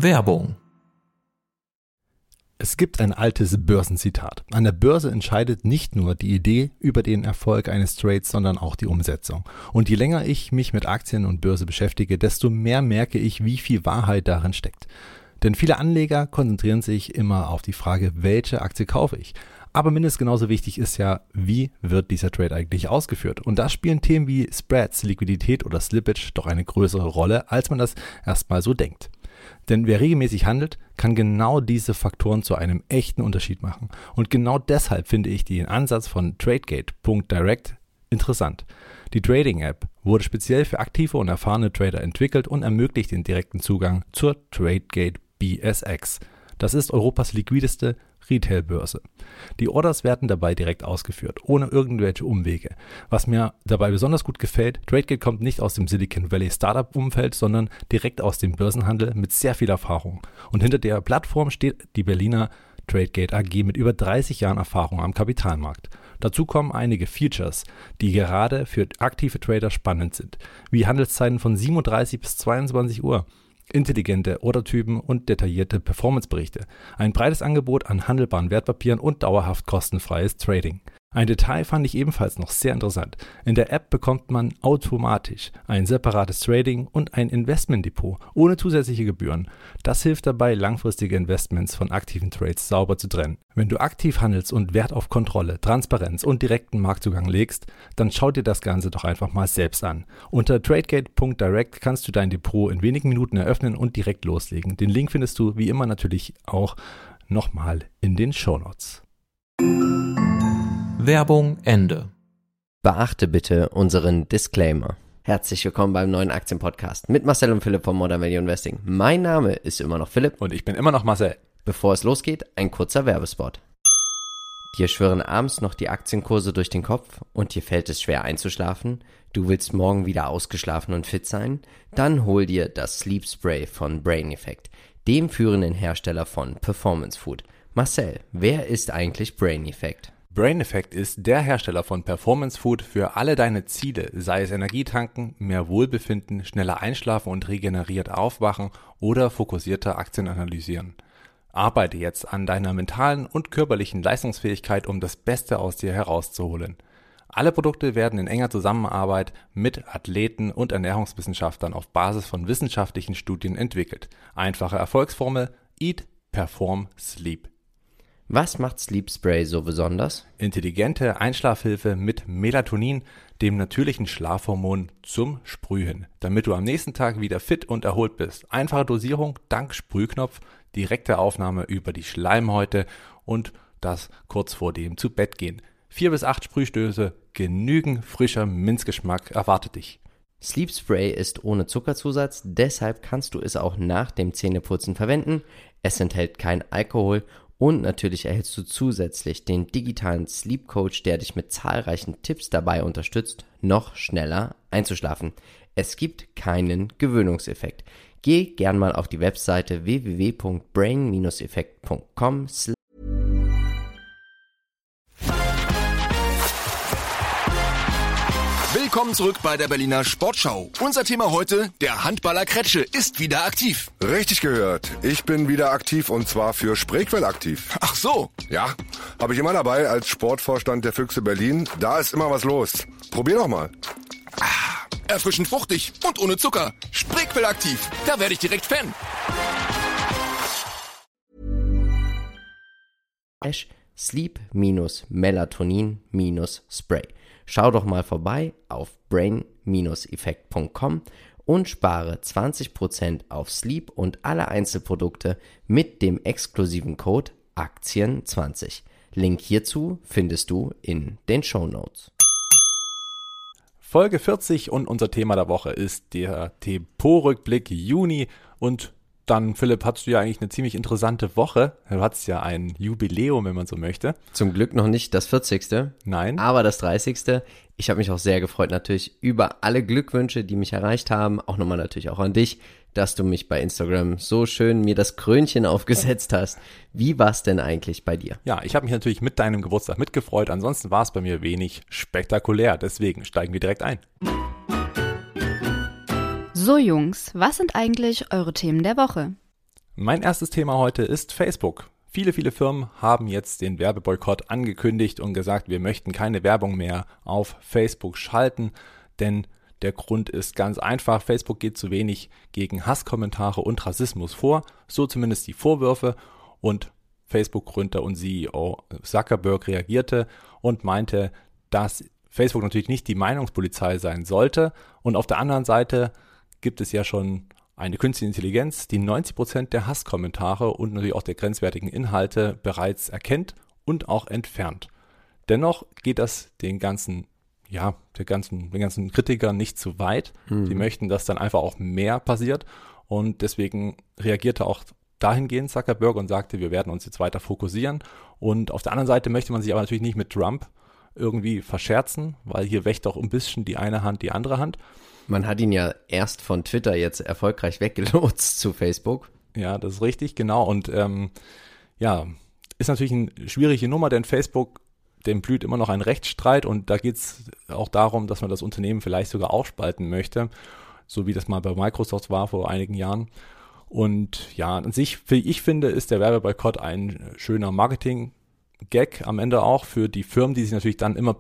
Werbung. Es gibt ein altes Börsenzitat. An der Börse entscheidet nicht nur die Idee über den Erfolg eines Trades, sondern auch die Umsetzung. Und je länger ich mich mit Aktien und Börse beschäftige, desto mehr merke ich, wie viel Wahrheit darin steckt. Denn viele Anleger konzentrieren sich immer auf die Frage, welche Aktie kaufe ich? Aber mindestens genauso wichtig ist ja, wie wird dieser Trade eigentlich ausgeführt? Und da spielen Themen wie Spreads, Liquidität oder Slippage doch eine größere Rolle, als man das erstmal so denkt. Denn wer regelmäßig handelt, kann genau diese Faktoren zu einem echten Unterschied machen. Und genau deshalb finde ich den Ansatz von Tradegate.direct interessant. Die Trading-App wurde speziell für aktive und erfahrene Trader entwickelt und ermöglicht den direkten Zugang zur Tradegate BSX. Das ist Europas liquideste Retail-Börse. Die Orders werden dabei direkt ausgeführt, ohne irgendwelche Umwege. Was mir dabei besonders gut gefällt, Tradegate kommt nicht aus dem Silicon Valley Startup-Umfeld, sondern direkt aus dem Börsenhandel mit sehr viel Erfahrung. Und hinter der Plattform steht die Berliner Tradegate AG mit über 30 Jahren Erfahrung am Kapitalmarkt. Dazu kommen einige Features, die gerade für aktive Trader spannend sind, wie Handelszeiten von 37 bis 22 Uhr. Intelligente Ordertypen und detaillierte Performanceberichte, ein breites Angebot an handelbaren Wertpapieren und dauerhaft kostenfreies Trading. Ein Detail fand ich ebenfalls noch sehr interessant. In der App bekommt man automatisch ein separates Trading und ein Investmentdepot ohne zusätzliche Gebühren. Das hilft dabei, langfristige Investments von aktiven Trades sauber zu trennen. Wenn du aktiv handelst und Wert auf Kontrolle, Transparenz und direkten Marktzugang legst, dann schau dir das Ganze doch einfach mal selbst an. Unter tradegate.direct kannst du dein Depot in wenigen Minuten eröffnen und direkt loslegen. Den Link findest du wie immer natürlich auch nochmal in den Shownotes. Werbung Ende. Beachte bitte unseren Disclaimer. Herzlich willkommen beim neuen Aktienpodcast mit Marcel und Philipp von Modern Value Investing. Mein Name ist immer noch Philipp. Und ich bin immer noch Marcel. Bevor es losgeht, ein kurzer Werbespot. Dir schwirren abends noch die Aktienkurse durch den Kopf und dir fällt es schwer einzuschlafen? Du willst morgen wieder ausgeschlafen und fit sein? Dann hol dir das Sleep Spray von Brain Effect, dem führenden Hersteller von Performance Food. Marcel, wer ist eigentlich Brain Effect? Brain Effect ist der Hersteller von Performance Food für alle deine Ziele, sei es Energietanken, mehr Wohlbefinden, schneller einschlafen und regeneriert aufwachen oder fokussierter Aktien analysieren. Arbeite jetzt an deiner mentalen und körperlichen Leistungsfähigkeit, um das Beste aus dir herauszuholen. Alle Produkte werden in enger Zusammenarbeit mit Athleten und Ernährungswissenschaftlern auf Basis von wissenschaftlichen Studien entwickelt. Einfache Erfolgsformel: Eat, Perform, Sleep. Was macht Sleep Spray so besonders? Intelligente Einschlafhilfe mit Melatonin, dem natürlichen Schlafhormon, zum Sprühen, damit du am nächsten Tag wieder fit und erholt bist. Einfache Dosierung dank Sprühknopf, direkte Aufnahme über die Schleimhäute und das kurz vor dem Zubettgehen. 4 bis 8 Sprühstöße, genügend frischer Minzgeschmack erwartet dich. Sleep Spray ist ohne Zuckerzusatz, deshalb kannst du es auch nach dem Zähneputzen verwenden. Es enthält kein Alkohol und natürlich erhältst du zusätzlich den digitalen Sleep Coach, der dich mit zahlreichen Tipps dabei unterstützt, noch schneller einzuschlafen. Es gibt keinen Gewöhnungseffekt. Geh gern mal auf die Webseite www.brain-effekt.com. Willkommen zurück bei der Berliner Sportschau. Unser Thema heute: Der Handballer Kretsche ist wieder aktiv. Richtig gehört. Ich bin wieder aktiv und zwar für Spreequell aktiv. Ach so. Ja, habe ich immer dabei als Sportvorstand der Füchse Berlin. Da ist immer was los. Probier doch mal. Erfrischend fruchtig und ohne Zucker. Spreequell aktiv. Da werde ich direkt Fan. Sleep-Melatonin-Spray. Schau doch mal vorbei auf brain-effekt.com und spare 20% auf Sleep und alle Einzelprodukte mit dem exklusiven Code Aktien20. Link hierzu findest du in den Shownotes. Folge 40 und unser Thema der Woche ist der Depot-Rückblick Juni. Und dann, Philipp, hattest du ja eigentlich eine ziemlich interessante Woche. Du hattest ja ein Jubiläum, wenn man so möchte. Zum Glück noch nicht das 40. Nein. Aber das 30. Ich habe mich auch sehr gefreut natürlich über alle Glückwünsche, die mich erreicht haben. Auch nochmal natürlich auch an dich, dass du mich bei Instagram so schön mir das Krönchen aufgesetzt hast. Wie war es denn eigentlich bei dir? Ja, ich habe mich natürlich mit deinem Geburtstag mitgefreut. Ansonsten war es bei mir wenig spektakulär. Deswegen steigen wir direkt ein. So Jungs, was sind eigentlich eure Themen der Woche? Mein erstes Thema heute ist Facebook. Viele Firmen haben jetzt den Werbeboykott angekündigt und gesagt, wir möchten keine Werbung mehr auf Facebook schalten, denn der Grund ist ganz einfach, Facebook geht zu wenig gegen Hasskommentare und Rassismus vor, so zumindest die Vorwürfe, und Facebook-Gründer und CEO Zuckerberg reagierte und meinte, dass Facebook natürlich nicht die Meinungspolizei sein sollte, und auf der anderen Seite gibt es ja schon eine künstliche Intelligenz, die 90% der Hasskommentare und natürlich auch der grenzwertigen Inhalte bereits erkennt und auch entfernt. Dennoch geht das den ganzen Kritikern nicht zu weit. Die möchten, dass dann einfach auch mehr passiert, und deswegen reagierte auch dahingehend Zuckerberg und sagte, wir werden uns jetzt weiter fokussieren. Und auf der anderen Seite möchte man sich aber natürlich nicht mit Trump irgendwie verscherzen, weil hier wächt auch ein bisschen die eine Hand die andere Hand. Man hat ihn ja erst von Twitter jetzt erfolgreich weggelotst zu Facebook. Ja, das ist richtig, genau. Und ist natürlich eine schwierige Nummer, denn Facebook, dem blüht immer noch ein Rechtsstreit, und da geht es auch darum, dass man das Unternehmen vielleicht sogar aufspalten möchte, so wie das mal bei Microsoft war vor einigen Jahren. Und ja, an sich, wie ich finde, ist der Werbeboykott ein schöner Marketing-Gag am Ende auch für die Firmen, die sich natürlich dann immer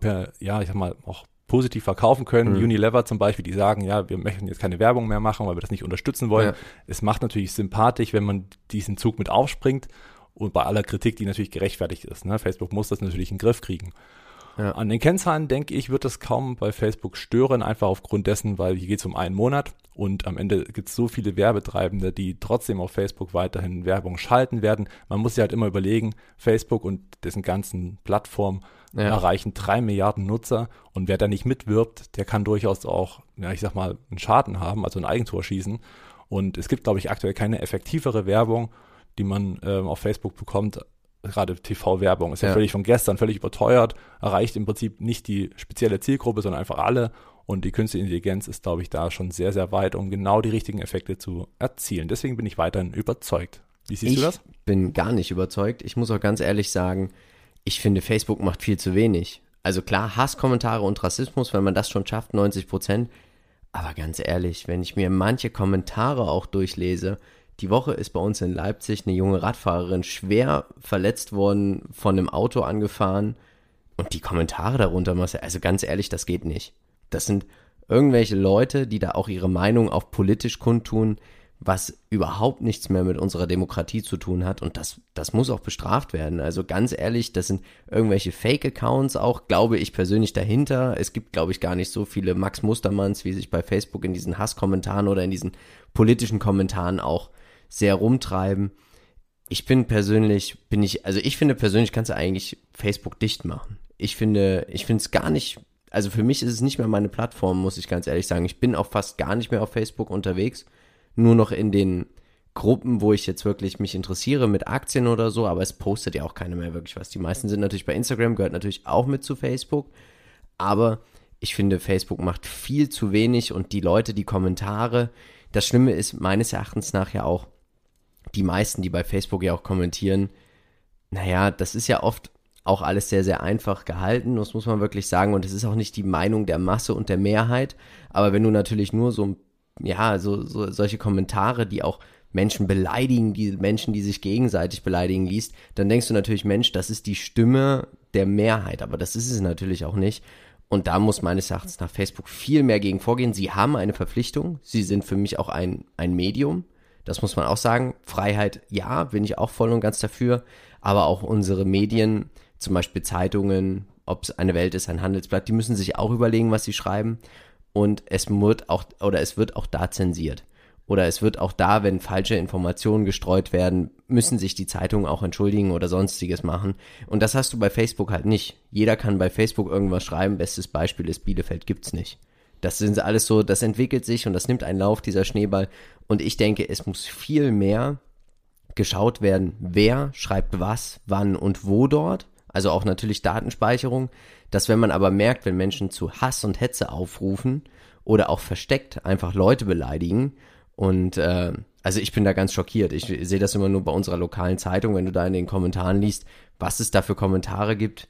auch positiv verkaufen können. Unilever zum Beispiel, die sagen, ja, wir möchten jetzt keine Werbung mehr machen, weil wir das nicht unterstützen wollen. Ja. Es macht natürlich sympathisch, wenn man diesen Zug mit aufspringt, und bei aller Kritik, die natürlich gerechtfertigt ist. Ne? Facebook muss das natürlich in den Griff kriegen. Ja. An den Kennzahlen, denke ich, wird das kaum bei Facebook stören, einfach aufgrund dessen, weil hier geht es um einen Monat, und am Ende gibt es so viele Werbetreibende, die trotzdem auf Facebook weiterhin Werbung schalten werden. Man muss sich halt immer überlegen, Facebook und dessen ganzen Plattformen erreichen 3 Milliarden Nutzer, und wer da nicht mitwirbt, der kann durchaus auch, einen Schaden haben, also ein Eigentor schießen. Und es gibt, glaube ich, aktuell keine effektivere Werbung, die man auf Facebook bekommt. Gerade TV-Werbung ist ja völlig von gestern, völlig überteuert, erreicht im Prinzip nicht die spezielle Zielgruppe, sondern einfach alle. Und die künstliche Intelligenz ist, glaube ich, da schon sehr, sehr weit, um genau die richtigen Effekte zu erzielen. Deswegen bin ich weiterhin überzeugt. Wie siehst du das? Ich bin gar nicht überzeugt. Ich muss auch ganz ehrlich sagen, ich finde, Facebook macht viel zu wenig. Also klar, Hasskommentare und Rassismus, wenn man das schon schafft, 90%. Aber ganz ehrlich, wenn ich mir manche Kommentare auch durchlese, die Woche ist bei uns in Leipzig eine junge Radfahrerin schwer verletzt worden, von einem Auto angefahren, und die Kommentare darunter, also ganz ehrlich, das geht nicht. Das sind irgendwelche Leute, die da auch ihre Meinung auf politisch kundtun, was überhaupt nichts mehr mit unserer Demokratie zu tun hat, und das muss auch bestraft werden. Also ganz ehrlich, das sind irgendwelche Fake-Accounts auch, glaube ich persönlich, dahinter. Es gibt, glaube ich, gar nicht so viele Max Mustermanns, wie sich bei Facebook in diesen Hasskommentaren oder in diesen politischen Kommentaren auch sehr rumtreiben. Ich finde persönlich kannst du eigentlich Facebook dicht machen. Ich finde es gar nicht, also für mich ist es nicht mehr meine Plattform, muss ich ganz ehrlich sagen. Ich bin auch fast gar nicht mehr auf Facebook unterwegs, nur noch in den Gruppen, wo ich jetzt wirklich mich interessiere mit Aktien oder so, aber es postet ja auch keiner mehr wirklich was. Die meisten sind natürlich bei Instagram, gehört natürlich auch mit zu Facebook, aber ich finde, Facebook macht viel zu wenig, und die Leute, die Kommentare, das Schlimme ist meines Erachtens nach ja auch, die meisten, die bei Facebook ja auch kommentieren, das ist ja oft auch alles sehr, sehr einfach gehalten, das muss man wirklich sagen, und es ist auch nicht die Meinung der Masse und der Mehrheit, aber wenn du natürlich nur solche Kommentare, die auch Menschen beleidigen, die Menschen, die sich gegenseitig beleidigen, liest, dann denkst du natürlich, Mensch, das ist die Stimme der Mehrheit, aber das ist es natürlich auch nicht. Und da muss meines Erachtens nach Facebook viel mehr gegen vorgehen. Sie haben eine Verpflichtung, sie sind für mich auch ein Medium, das muss man auch sagen. Freiheit, ja, bin ich auch voll und ganz dafür, aber auch unsere Medien, zum Beispiel Zeitungen, ob es eine Welt ist, ein Handelsblatt, die müssen sich auch überlegen, was sie schreiben, und es wird auch da zensiert. Oder es wird auch da, wenn falsche Informationen gestreut werden, müssen sich die Zeitungen auch entschuldigen oder sonstiges machen. Und das hast du bei Facebook halt nicht. Jeder kann bei Facebook irgendwas schreiben. Bestes Beispiel ist, Bielefeld gibt's nicht. Das sind alles so, das entwickelt sich und das nimmt einen Lauf, dieser Schneeball. Und ich denke, es muss viel mehr geschaut werden, wer schreibt was, wann und wo dort. Also auch natürlich Datenspeicherung. Dass wenn man aber merkt, wenn Menschen zu Hass und Hetze aufrufen oder auch versteckt einfach Leute beleidigen, und also ich bin da ganz schockiert. Ich sehe das immer nur bei unserer lokalen Zeitung, wenn du da in den Kommentaren liest, was es da für Kommentare gibt.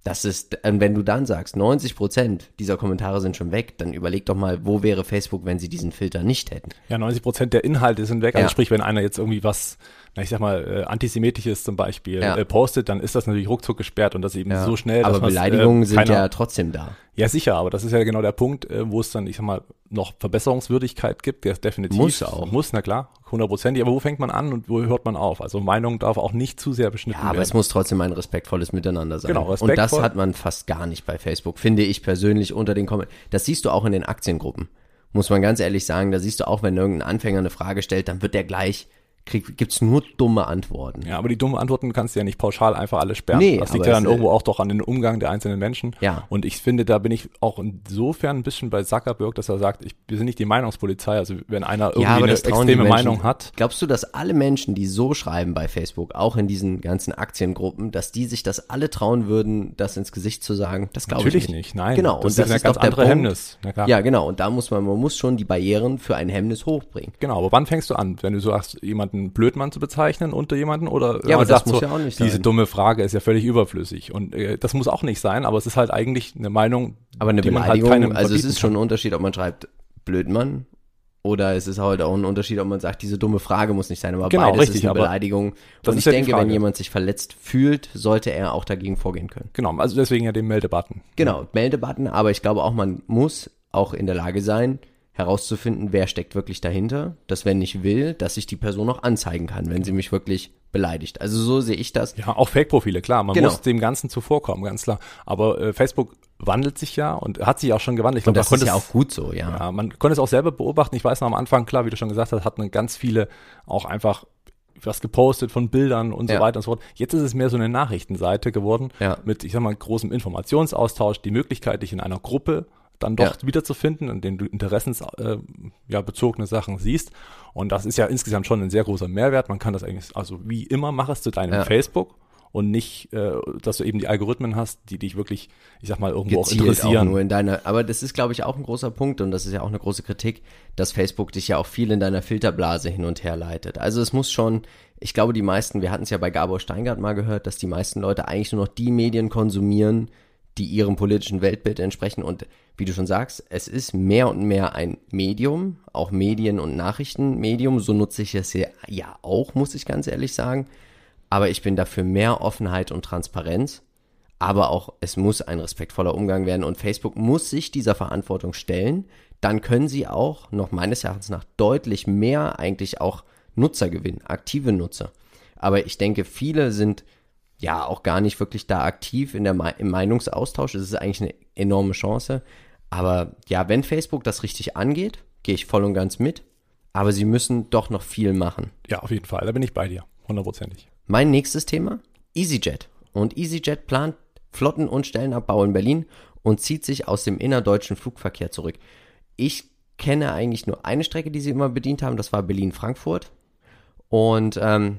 Das ist, wenn du dann sagst, 90% dieser Kommentare sind schon weg, dann überleg doch mal, wo wäre Facebook, wenn sie diesen Filter nicht hätten? Ja, 90% der Inhalte sind weg. Ja. Also sprich, wenn einer jetzt irgendwie was, ich sag mal, Antisemitisches zum Beispiel Ja. Postet, dann ist das natürlich ruckzuck gesperrt und das eben so schnell, Aber dass man's, Beleidigungen sind keiner- ja trotzdem da. Ja, sicher, aber das ist ja genau der Punkt, wo es dann, ich sag mal, noch Verbesserungswürdigkeit gibt, der ist definitiv. Muss auch. Muss, na klar, 100%. Aber wo fängt man an und wo hört man auf? Also Meinung darf auch nicht zu sehr beschnitten Ja, aber werden. es muss trotzdem ein respektvolles Miteinander sein. Genau, Und respektvoll. das hat man fast gar nicht bei Facebook, finde ich persönlich unter den Kommentaren. Das siehst du auch in den Aktiengruppen, muss man ganz ehrlich sagen. Da siehst du auch, wenn irgendein Anfänger eine Frage stellt, dann wird der gleich, gibt's nur dumme Antworten. Ja, aber die dummen Antworten kannst du ja nicht pauschal einfach alle sperren. Nee, das liegt aber ja dann es, irgendwo auch doch an den Umgang der einzelnen Menschen. Ja. Und ich finde, da bin ich auch insofern ein bisschen bei Zuckerberg, dass er sagt, wir sind nicht die Meinungspolizei. Also wenn einer irgendwie Ja, aber eine das trauen die extreme Menschen. Meinung hat. Glaubst du, dass alle Menschen, die so schreiben bei Facebook, auch in diesen ganzen Aktiengruppen, dass die sich das alle trauen würden, das ins Gesicht zu sagen? Das glaube ich Natürlich nicht, nein. Genau, Das und ist das eine ist ganz doch der andere Punkt. Hemmnis. Na klar. Ja, genau. Und da man muss schon die Barrieren für ein Hemmnis hochbringen. Genau, aber wann fängst du an? Wenn du sagst, jemanden Blödmann zu bezeichnen unter jemanden oder Ja, aber man das sagt muss so, ja auch nicht diese sein. dumme Frage ist ja völlig überflüssig. Und das muss auch nicht sein, aber es ist halt eigentlich eine Meinung, Aber eine die man Beleidigung, halt keinem also es verbieten ist schon kann. ein Unterschied, ob man schreibt Blödmann oder es ist halt auch ein Unterschied, ob man sagt, diese dumme Frage muss nicht sein, aber Genau, beides richtig, ist eine aber Beleidigung. das Und ist ich ja die denke, wenn Frage. jemand sich verletzt fühlt, sollte er auch dagegen vorgehen können. Genau, also deswegen ja den Meldebutton. Genau, Meldebutton, aber ich glaube auch, man muss auch in der Lage sein, herauszufinden, wer steckt wirklich dahinter, dass wenn ich will, dass ich die Person auch anzeigen kann, wenn sie mich wirklich beleidigt. Also so sehe ich das. Ja, auch Fake-Profile, klar, man Genau. muss dem Ganzen zuvorkommen, ganz klar. Aber Facebook wandelt sich ja und hat sich auch schon gewandelt. Ich Und glaube, das ist ja auch gut so, ja. Ja, man konnte es auch selber beobachten. Ich weiß noch am Anfang, klar, wie du schon gesagt hast, hatten ganz viele auch einfach was gepostet von Bildern und so Ja. weiter und so fort. Jetzt ist es mehr so eine Nachrichtenseite geworden Ja. mit, ich sag mal, großem Informationsaustausch, die Möglichkeit, dich in einer Gruppe dann doch wiederzufinden, in denen du interessensbezogene Sachen siehst. Und das ist ja insgesamt schon ein sehr großer Mehrwert. Man kann das eigentlich, also wie immer, mach es zu deinem Ja. Facebook und nicht, dass du eben die Algorithmen hast, die dich wirklich, ich sag mal, irgendwo auch Gezielt auch interessieren. nur in deiner, aber das ist, glaube ich, auch ein großer Punkt und das ist ja auch eine große Kritik, dass Facebook dich ja auch viel in deiner Filterblase hin und her leitet. Also es muss schon, ich glaube, die meisten, wir hatten es ja bei Gabor Steingart mal gehört, dass die meisten Leute eigentlich nur noch die Medien konsumieren, die ihrem politischen Weltbild entsprechen und wie du schon sagst, es ist mehr und mehr ein Medium, auch Medien- und Nachrichtenmedium, so nutze ich es ja auch, muss ich ganz ehrlich sagen, aber ich bin dafür mehr Offenheit und Transparenz, aber auch es muss ein respektvoller Umgang werden und Facebook muss sich dieser Verantwortung stellen, dann können sie auch noch meines Erachtens nach deutlich mehr eigentlich auch Nutzer gewinnen, aktive Nutzer, aber ich denke, viele sind ja auch gar nicht wirklich da aktiv im Meinungsaustausch. Das ist eigentlich eine enorme Chance. Aber ja, wenn Facebook das richtig angeht, gehe ich voll und ganz mit. Aber sie müssen doch noch viel machen. Ja, auf jeden Fall, da bin ich bei dir, 100%. Mein nächstes Thema, EasyJet. Und EasyJet plant Flotten- und Stellenabbau in Berlin und zieht sich aus dem innerdeutschen Flugverkehr zurück. Ich kenne eigentlich nur eine Strecke, die sie immer bedient haben, das war Berlin-Frankfurt. Und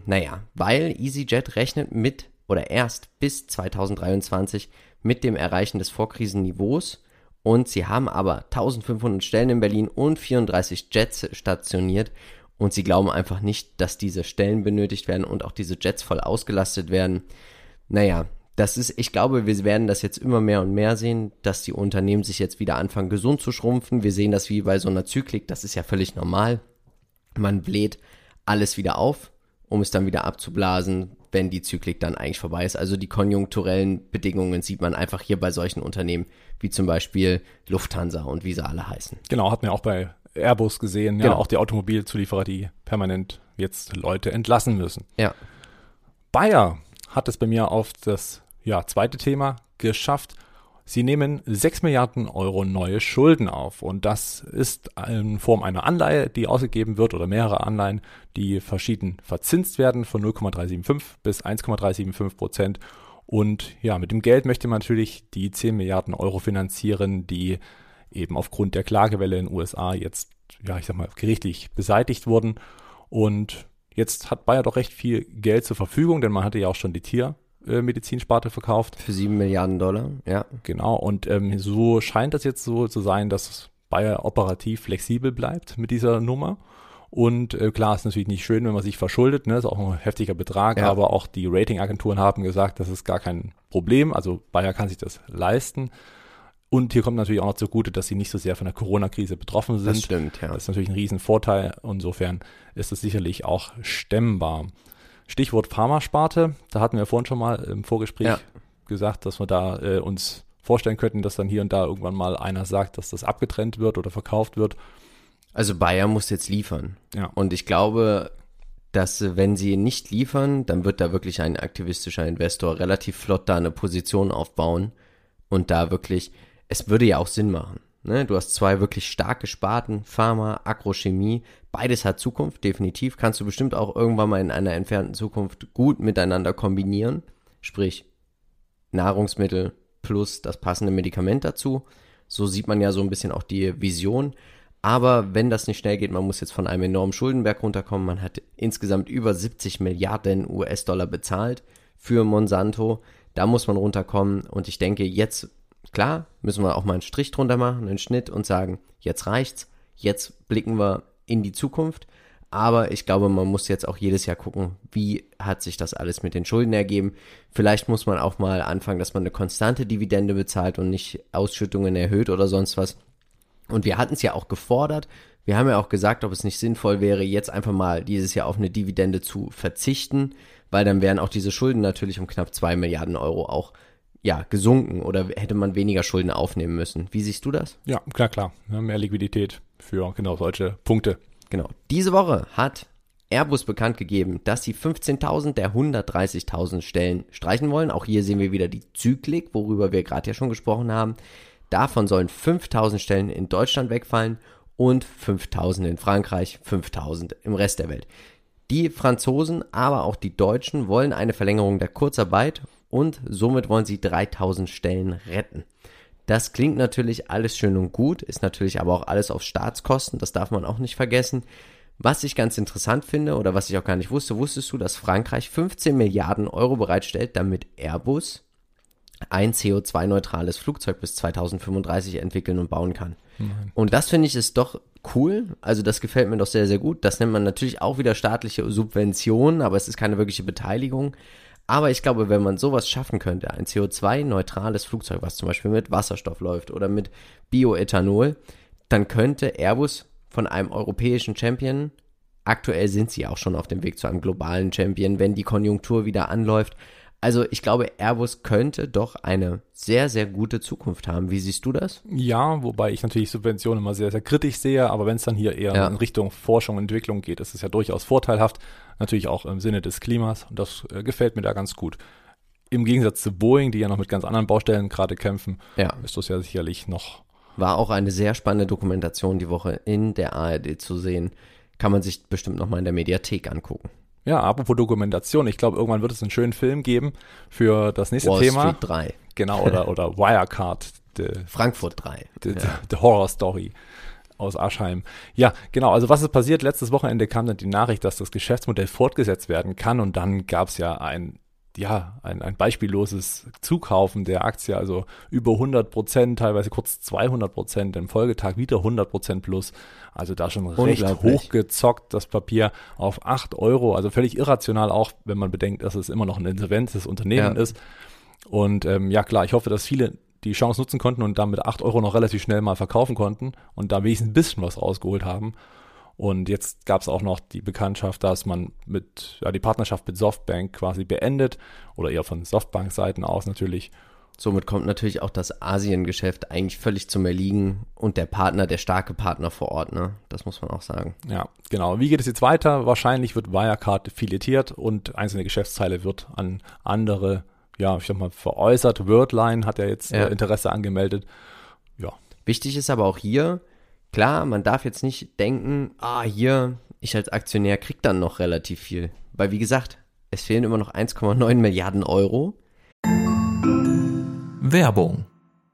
weil EasyJet rechnet mit oder erst bis 2023 mit dem Erreichen des Vorkrisenniveaus und sie haben aber 1500 Stellen in Berlin und 34 Jets stationiert und sie glauben einfach nicht, dass diese Stellen benötigt werden und auch diese Jets voll ausgelastet werden. Ich glaube, wir werden das jetzt immer mehr und mehr sehen, dass die Unternehmen sich jetzt wieder anfangen gesund zu schrumpfen. Wir sehen das wie bei so einer Zyklik, das ist ja völlig normal. Man bläht alles wieder auf, um es dann wieder abzublasen, wenn die Zyklik dann eigentlich vorbei ist. Also die konjunkturellen Bedingungen sieht man einfach hier bei solchen Unternehmen, wie zum Beispiel Lufthansa und wie sie alle heißen. Genau, hat man ja auch bei Airbus gesehen, ja, Genau. auch die Automobilzulieferer, die permanent jetzt Leute entlassen müssen. Ja, Bayer hat es bei mir auf das zweite Thema geschafft. Sie nehmen 6 Milliarden Euro neue Schulden auf und das ist in Form einer Anleihe, die ausgegeben wird oder mehrere Anleihen, die verschieden verzinst werden von 0,375 bis 1,375%. Und ja, mit dem Geld möchte man natürlich die 10 Milliarden Euro finanzieren, die eben aufgrund der Klagewelle in den USA jetzt, gerichtlich beseitigt wurden. Und jetzt hat Bayer doch recht viel Geld zur Verfügung, denn man hatte ja auch schon die Tiermedizinsparte verkauft. für 7 Milliarden Dollar, ja. Genau, und so scheint das jetzt so zu sein, dass Bayer operativ flexibel bleibt mit dieser Nummer Und klar, ist natürlich nicht schön, wenn man sich verschuldet, ne? Ist auch ein heftiger Betrag, aber auch die Ratingagenturen haben gesagt, das ist gar kein Problem. Also Bayer kann sich das leisten. Und hier kommt natürlich auch noch zugute, dass sie nicht so sehr von der Corona-Krise betroffen sind. Das stimmt, ja. Das ist natürlich ein Riesenvorteil. Insofern ist es sicherlich auch stemmbar. Stichwort Pharmasparte, da hatten wir vorhin schon mal im Vorgespräch gesagt, dass wir da uns vorstellen könnten, dass dann hier und da irgendwann mal einer sagt, dass das abgetrennt wird oder verkauft wird. Also Bayer muss jetzt liefern. Ja. Und ich glaube, dass wenn sie nicht liefern, dann wird da wirklich ein aktivistischer Investor relativ flott da eine Position aufbauen und da wirklich, es würde ja auch Sinn machen. Ne? Du hast 2 wirklich starke Sparten, Pharma, Agrochemie, beides hat Zukunft, definitiv. Kannst du bestimmt auch irgendwann mal in einer entfernten Zukunft gut miteinander kombinieren, sprich Nahrungsmittel plus das passende Medikament dazu. So sieht man ja so ein bisschen auch die Vision. Aber wenn das nicht schnell geht, man muss jetzt von einem enormen Schuldenberg runterkommen. Man hat insgesamt über 70 Milliarden US-Dollar bezahlt für Monsanto. Da muss man runterkommen. Und ich denke, jetzt, klar, müssen wir auch mal einen Strich drunter machen, einen Schnitt und sagen, jetzt reicht's. Jetzt blicken wir in die Zukunft. Aber ich glaube, man muss jetzt auch jedes Jahr gucken, wie hat sich das alles mit den Schulden ergeben. Vielleicht muss man auch mal anfangen, dass man eine konstante Dividende bezahlt und nicht Ausschüttungen erhöht oder sonst was. Und wir hatten es ja auch gefordert, wir haben ja auch gesagt, ob es nicht sinnvoll wäre, jetzt einfach mal dieses Jahr auf eine Dividende zu verzichten, weil dann wären auch diese Schulden natürlich um knapp 2 Milliarden Euro auch gesunken oder hätte man weniger Schulden aufnehmen müssen. Wie siehst du das? Ja, klar. Mehr Liquidität für genau solche Punkte. Genau. Diese Woche hat Airbus bekannt gegeben, dass sie 15.000 der 130.000 Stellen streichen wollen. Auch hier sehen wir wieder die Zyklik, worüber wir gerade ja schon gesprochen haben. Davon sollen 5.000 Stellen in Deutschland wegfallen und 5.000 in Frankreich, 5.000 im Rest der Welt. Die Franzosen, aber auch die Deutschen wollen eine Verlängerung der Kurzarbeit und somit wollen sie 3.000 Stellen retten. Das klingt natürlich alles schön und gut, ist natürlich aber auch alles auf Staatskosten, das darf man auch nicht vergessen. Was ich ganz interessant finde oder was ich auch gar nicht wusste, wusstest du, dass Frankreich 15 Milliarden Euro bereitstellt, damit Airbus ein CO2-neutrales Flugzeug bis 2035 entwickeln und bauen kann. Nein. Und das finde ich ist doch cool, also das gefällt mir doch sehr, sehr gut. Das nennt man natürlich auch wieder staatliche Subventionen, aber es ist keine wirkliche Beteiligung. Aber ich glaube, wenn man sowas schaffen könnte, ein CO2-neutrales Flugzeug, was zum Beispiel mit Wasserstoff läuft oder mit Bioethanol, dann könnte Airbus von einem europäischen Champion, aktuell sind sie auch schon auf dem Weg zu einem globalen Champion, wenn die Konjunktur wieder anläuft. Also ich glaube, Airbus könnte doch eine sehr, sehr gute Zukunft haben. Wie siehst du das? Ja, wobei ich natürlich Subventionen immer sehr, sehr kritisch sehe, aber wenn es dann hier eher in Richtung Forschung und Entwicklung geht, ist es ja durchaus vorteilhaft, natürlich auch im Sinne des Klimas und das gefällt mir da ganz gut. Im Gegensatz zu Boeing, die ja noch mit ganz anderen Baustellen gerade kämpfen, ist das ja sicherlich noch... War auch eine sehr spannende Dokumentation die Woche in der ARD zu sehen. Kann man sich bestimmt nochmal in der Mediathek angucken. Ja, apropos Dokumentation, ich glaube, irgendwann wird es einen schönen Film geben für das nächste Wall Thema. Wall Street 3. Genau, oder Wirecard. Frankfurt 3. The Horror Story aus Aschheim. Ja, genau, also was ist passiert? Letztes Wochenende kam dann die Nachricht, dass das Geschäftsmodell fortgesetzt werden kann und dann gab es ja ein beispielloses Zukaufen der Aktie, also über 100%, teilweise kurz 200%, im Folgetag wieder 100% plus, also da schon recht hochgezockt, das Papier auf 8 Euro, also völlig irrational auch, wenn man bedenkt, dass es immer noch ein insolventes Unternehmen ist und klar, ich hoffe, dass viele die Chance nutzen konnten und dann mit 8 Euro noch relativ schnell mal verkaufen konnten und da wenigstens ein bisschen was rausgeholt haben. Und jetzt gab es auch noch die Bekanntschaft, dass man die Partnerschaft mit Softbank quasi beendet oder eher von Softbank-Seiten aus natürlich. Somit kommt natürlich auch das Asien-Geschäft eigentlich völlig zum Erliegen und der starke Partner vor Ort, ne? Das muss man auch sagen. Ja, genau. Wie geht es jetzt weiter? Wahrscheinlich wird Wirecard filetiert und einzelne Geschäftsteile wird an andere, veräußert. Wordline hat ja jetzt Interesse angemeldet. Ja. Wichtig ist aber auch hier, klar, man darf jetzt nicht denken, ich als Aktionär krieg dann noch relativ viel. Weil wie gesagt, es fehlen immer noch 1,9 Milliarden Euro. Werbung.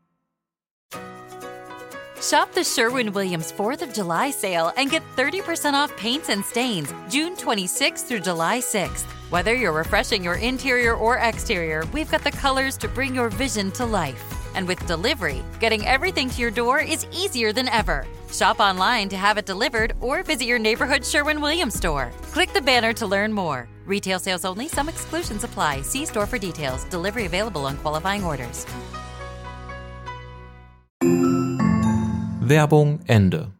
Shop the Sherwin-Williams 4th of July sale and get 30% off paints and stains June 26th through July 6th. Whether you're refreshing your interior or exterior, we've got the colors to bring your vision to life. And with delivery, getting everything to your door is easier than ever. Shop online to have it delivered or visit your neighborhood Sherwin-Williams store. Click the banner to learn more. Retail sales only. Some exclusions apply. See store for details. Delivery available on qualifying orders. Werbung Ende.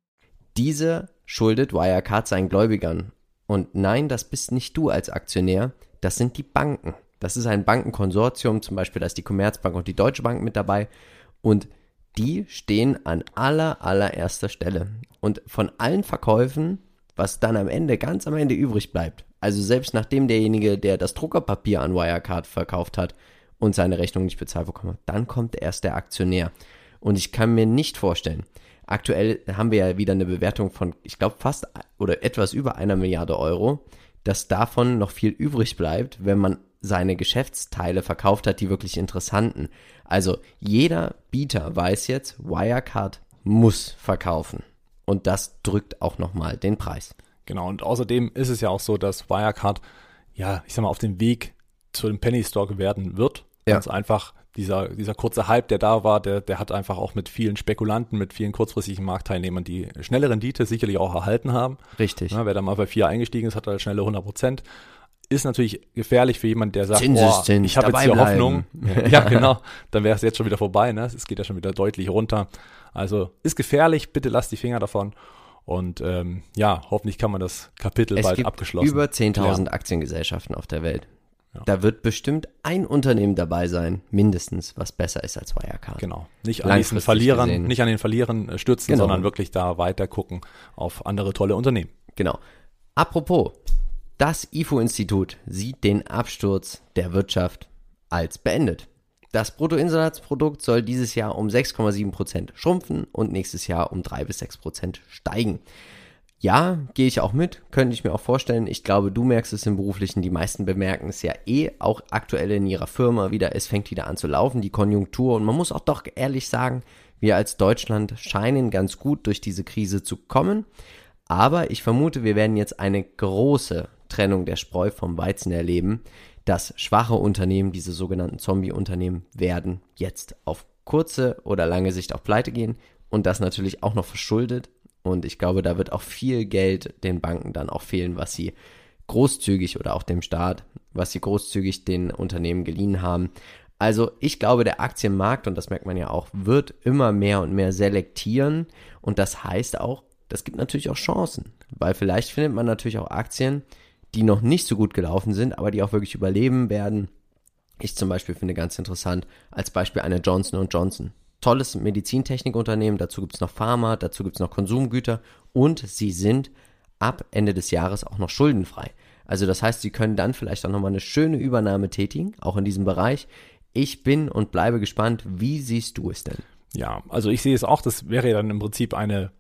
Diese schuldet Wirecard seinen Gläubigern. Und nein, das bist nicht du als Aktionär, das sind die Banken. Das ist ein Bankenkonsortium, zum Beispiel da ist die Commerzbank und die Deutsche Bank mit dabei. Und die stehen an allererster Stelle. Und von allen Verkäufen, was dann ganz am Ende übrig bleibt, also selbst nachdem derjenige, der das Druckerpapier an Wirecard verkauft hat und seine Rechnung nicht bezahlt bekommen hat, dann kommt erst der Aktionär. Und ich kann mir nicht vorstellen, aktuell haben wir ja wieder eine Bewertung von, ich glaube, fast oder etwas über 1 Milliarde Euro, dass davon noch viel übrig bleibt, wenn man seine Geschäftsteile verkauft hat, die wirklich interessanten. Also jeder Bieter weiß jetzt, Wirecard muss verkaufen. Und das drückt auch nochmal den Preis. Genau, und außerdem ist es ja auch so, dass Wirecard, ja, ich sag mal, auf dem Weg zu dem Penny Stock werden wird. Ganz einfach. Dieser kurze Hype, der da war, der hat einfach auch mit vielen Spekulanten, mit vielen kurzfristigen Marktteilnehmern die schnelle Rendite sicherlich auch erhalten haben. Richtig. Ja, wer da mal bei 4 eingestiegen ist, hat halt schnelle 100%. Ist natürlich gefährlich für jemanden, der sagt, Zinseszins, ich habe jetzt hier Hoffnung. Ja, genau. Dann wäre es jetzt schon wieder vorbei. Ne? Es geht ja schon wieder deutlich runter. Also ist gefährlich. Bitte lasst die Finger davon. Und hoffentlich kann man das Kapitel bald abgeschlossen. Es gibt über 10.000 Aktiengesellschaften auf der Welt. Ja. Da wird bestimmt ein Unternehmen dabei sein, mindestens, was besser ist als Wirecard. Genau. Nicht an den Verlierern stürzen, genau, sondern wirklich da weiter gucken auf andere tolle Unternehmen. Genau. Apropos, das IFO-Institut sieht den Absturz der Wirtschaft als beendet. Das Bruttoinlandsprodukt soll dieses Jahr um 6,7% schrumpfen und nächstes Jahr um 3-6% steigen. Ja, gehe ich auch mit, könnte ich mir auch vorstellen. Ich glaube, du merkst es im Beruflichen, die meisten bemerken es ja auch aktuell in ihrer Firma wieder. Es fängt wieder an zu laufen, die Konjunktur. Und man muss auch doch ehrlich sagen, wir als Deutschland scheinen ganz gut durch diese Krise zu kommen. Aber ich vermute, wir werden jetzt eine große Trennung der Spreu vom Weizen erleben. Dass schwache Unternehmen, diese sogenannten Zombie-Unternehmen, werden jetzt auf kurze oder lange Sicht auch pleite gehen. Und das natürlich auch noch verschuldet. Und ich glaube, da wird auch viel Geld den Banken dann auch fehlen, was sie großzügig oder auch dem Staat, was sie großzügig den Unternehmen geliehen haben. Also ich glaube, der Aktienmarkt, und das merkt man ja auch, wird immer mehr und mehr selektieren. Und das heißt auch, das gibt natürlich auch Chancen, weil vielleicht findet man natürlich auch Aktien, die noch nicht so gut gelaufen sind, aber die auch wirklich überleben werden. Ich zum Beispiel finde ganz interessant, als Beispiel eine Johnson & Johnson. Tolles Medizintechnikunternehmen, dazu gibt es noch Pharma, dazu gibt es noch Konsumgüter und sie sind ab Ende des Jahres auch noch schuldenfrei. Also das heißt, sie können dann vielleicht auch nochmal eine schöne Übernahme tätigen, auch in diesem Bereich. Ich bin und bleibe gespannt, wie siehst du es denn? Ja, also ich sehe es auch, das wäre ja dann im Prinzip eine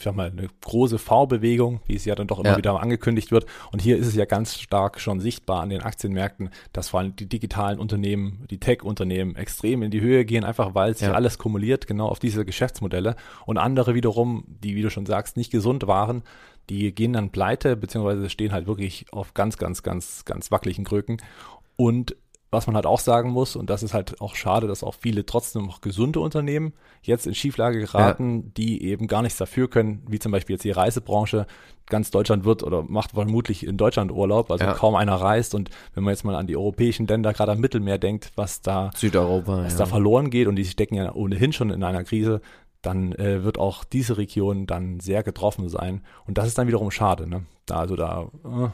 große V-Bewegung, wie es ja dann doch immer wieder angekündigt wird. Und hier ist es ja ganz stark schon sichtbar an den Aktienmärkten, dass vor allem die digitalen Unternehmen, die Tech-Unternehmen extrem in die Höhe gehen, einfach weil sich alles kumuliert, genau auf diese Geschäftsmodelle. Und andere wiederum, die, wie du schon sagst, nicht gesund waren, die gehen dann pleite, beziehungsweise stehen halt wirklich auf ganz wackeligen Kröken. Und was man halt auch sagen muss, und das ist halt auch schade, dass auch viele trotzdem noch gesunde Unternehmen jetzt in Schieflage geraten, die eben gar nichts dafür können, wie zum Beispiel jetzt die Reisebranche. Ganz Deutschland wird oder macht vermutlich in Deutschland Urlaub, also kaum einer reist. Und wenn man jetzt mal an die europäischen Länder, gerade am Mittelmeer denkt, was da verloren geht, und die stecken ja ohnehin schon in einer Krise, dann wird auch diese Region dann sehr getroffen sein. Und das ist dann wiederum schade, ne? Da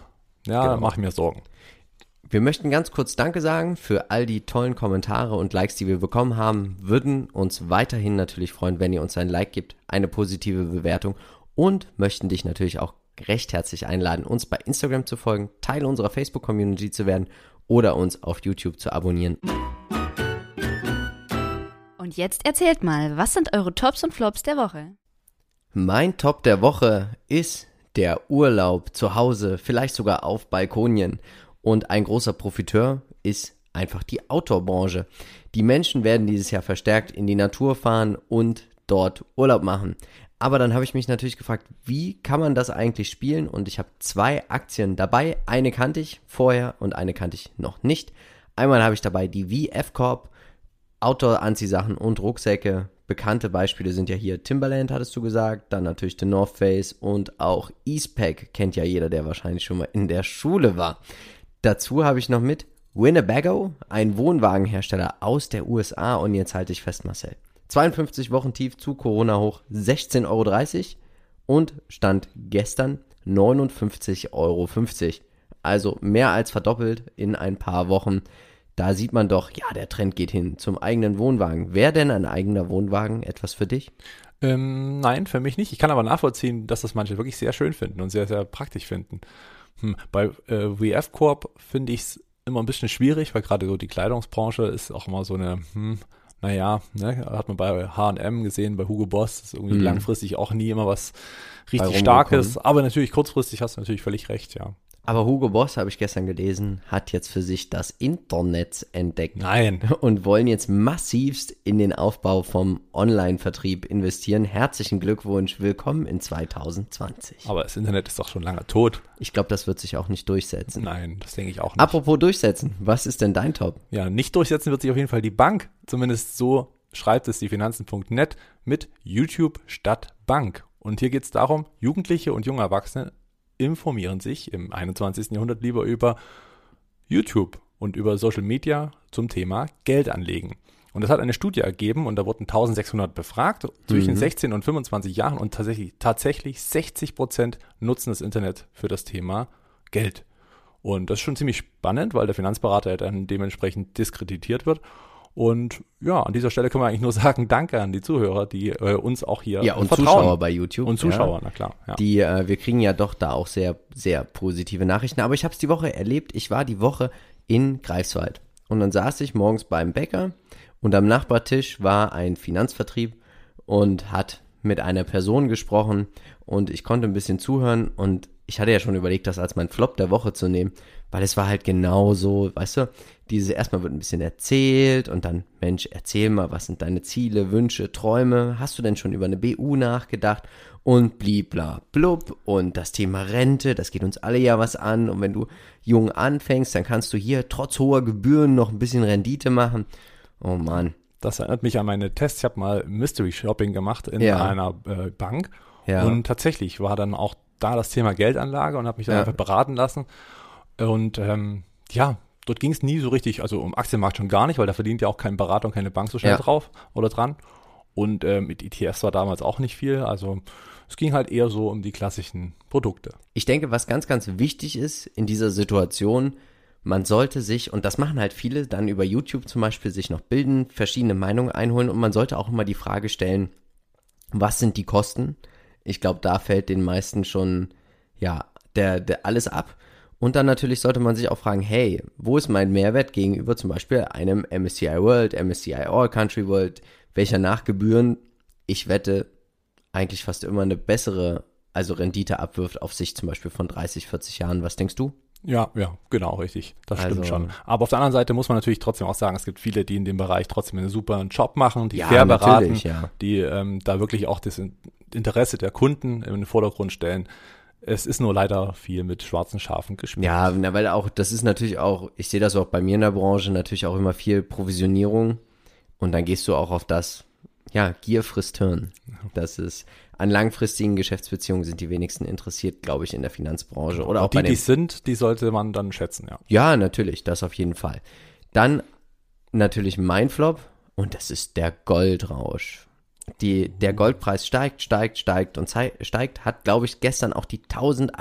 mache ich mir Sorgen. Wir möchten ganz kurz Danke sagen für all die tollen Kommentare und Likes, die wir bekommen haben. Würden uns weiterhin natürlich freuen, wenn ihr uns ein Like gibt, eine positive Bewertung, und möchten dich natürlich auch recht herzlich einladen, uns bei Instagram zu folgen, Teil unserer Facebook-Community zu werden oder uns auf YouTube zu abonnieren. Und jetzt erzählt mal, was sind eure Tops und Flops der Woche? Mein Top der Woche ist der Urlaub zu Hause, vielleicht sogar auf Balkonien. Und ein großer Profiteur ist einfach die Outdoor-Branche. Die Menschen werden dieses Jahr verstärkt in die Natur fahren und dort Urlaub machen. Aber dann habe ich mich natürlich gefragt, wie kann man das eigentlich spielen? Und ich habe 2 Aktien dabei. Eine kannte ich vorher und eine kannte ich noch nicht. Einmal habe ich dabei die VF Corp, Outdoor-Anziehsachen und Rucksäcke, bekannte Beispiele sind ja hier Timberland, hattest du gesagt, dann natürlich The North Face und auch Eastpak kennt ja jeder, der wahrscheinlich schon mal in der Schule war. Dazu habe ich noch mit Winnebago, ein Wohnwagenhersteller aus der USA, und jetzt halte ich fest, Marcel. 52 Wochen tief zu Corona hoch, 16,30 € und Stand gestern 59,50 €. Also mehr als verdoppelt in ein paar Wochen. Da sieht man doch, ja, der Trend geht hin zum eigenen Wohnwagen. Wäre denn ein eigener Wohnwagen etwas für dich? Nein, für mich nicht. Ich kann aber nachvollziehen, dass das manche wirklich sehr schön finden und sehr, sehr praktisch finden. Bei WF Corp finde ich es immer ein bisschen schwierig, weil gerade so die Kleidungsbranche ist auch immer so eine, hat man bei H&M gesehen, bei Hugo Boss, ist irgendwie langfristig auch nie immer was richtig Starkes. Aber natürlich kurzfristig hast du natürlich völlig recht, ja. Aber Hugo Boss, habe ich gestern gelesen, hat jetzt für sich das Internet entdeckt. Nein. Und wollen jetzt massivst in den Aufbau vom Online-Vertrieb investieren. Herzlichen Glückwunsch, willkommen in 2020. Aber das Internet ist doch schon lange tot. Ich glaube, das wird sich auch nicht durchsetzen. Nein, das denke ich auch nicht. Apropos durchsetzen, was ist denn dein Top? Ja, nicht durchsetzen wird sich auf jeden Fall die Bank. Zumindest so schreibt es die Finanzen.net mit YouTube statt Bank. Und hier geht es darum, Jugendliche und junge Erwachsene informieren sich im 21. Jahrhundert lieber über YouTube und über Social Media zum Thema Geld anlegen. Und das hat eine Studie ergeben und da wurden 1600 befragt zwischen 16 und 25 Jahren und tatsächlich 60% nutzen das Internet für das Thema Geld. Und das ist schon ziemlich spannend, weil der Finanzberater dann dementsprechend diskreditiert wird. Und ja, an dieser Stelle können wir eigentlich nur sagen, danke an die Zuhörer, die uns auch hier und vertrauen. Zuschauer bei YouTube. Und Zuschauer, na klar. Ja. Die, wir kriegen ja doch da auch sehr, sehr positive Nachrichten. Aber ich habe es die Woche erlebt. Ich war die Woche in Greifswald. Und dann saß ich morgens beim Bäcker und am Nachbartisch war ein Finanzvertrieb und hat mit einer Person gesprochen. Und ich konnte ein bisschen zuhören und ich hatte ja schon überlegt, das als mein Flop der Woche zu nehmen, weil es war halt genauso, weißt du, erstmal wird ein bisschen erzählt und dann, Mensch, erzähl mal, was sind deine Ziele, Wünsche, Träume, hast du denn schon über eine BU nachgedacht und blibla blub und das Thema Rente, das geht uns alle ja was an und wenn du jung anfängst, dann kannst du hier trotz hoher Gebühren noch ein bisschen Rendite machen. Oh Mann. Das erinnert mich an meine Tests, ich habe mal Mystery Shopping gemacht in einer Bank und tatsächlich war dann auch da das Thema Geldanlage und habe mich dann einfach beraten lassen. Und dort ging es nie so richtig, also um Aktienmarkt schon gar nicht, weil da verdient ja auch kein Berater und keine Bank so schnell drauf oder dran. Und mit ETFs war damals auch nicht viel. Also es ging halt eher so um die klassischen Produkte. Ich denke, was ganz, ganz wichtig ist in dieser Situation, man sollte sich, und das machen halt viele, dann über YouTube zum Beispiel sich noch bilden, verschiedene Meinungen einholen und man sollte auch immer die Frage stellen, was sind die Kosten? Ich glaube, da fällt den meisten schon, der alles ab. Und dann natürlich sollte man sich auch fragen, hey, wo ist mein Mehrwert gegenüber zum Beispiel einem MSCI World, MSCI All Country World, welcher nach Gebühren, ich wette, eigentlich fast immer eine bessere, also Rendite abwirft auf Sicht zum Beispiel von 30, 40 Jahren. Was denkst du? Ja, genau, richtig. Das stimmt schon. Aber auf der anderen Seite muss man natürlich trotzdem auch sagen, es gibt viele, die in dem Bereich trotzdem einen super Job machen, die fair beraten, die da wirklich auch das Interesse der Kunden in den Vordergrund stellen. Es ist nur leider viel mit schwarzen Schafen gespielt. Ja, weil auch, das ist natürlich auch, ich sehe das auch bei mir in der Branche, natürlich auch immer viel Provisionierung und dann gehst du auch auf das, Gier frisst Hirn. Das ist, an langfristigen Geschäftsbeziehungen sind die wenigsten interessiert, glaube ich, in der Finanzbranche. Oder auch die sollte man dann schätzen, ja. Ja, natürlich, das auf jeden Fall. Dann natürlich mein Flop und das ist der Goldrausch. Der Goldpreis steigt und steigt, hat, glaube ich, gestern auch die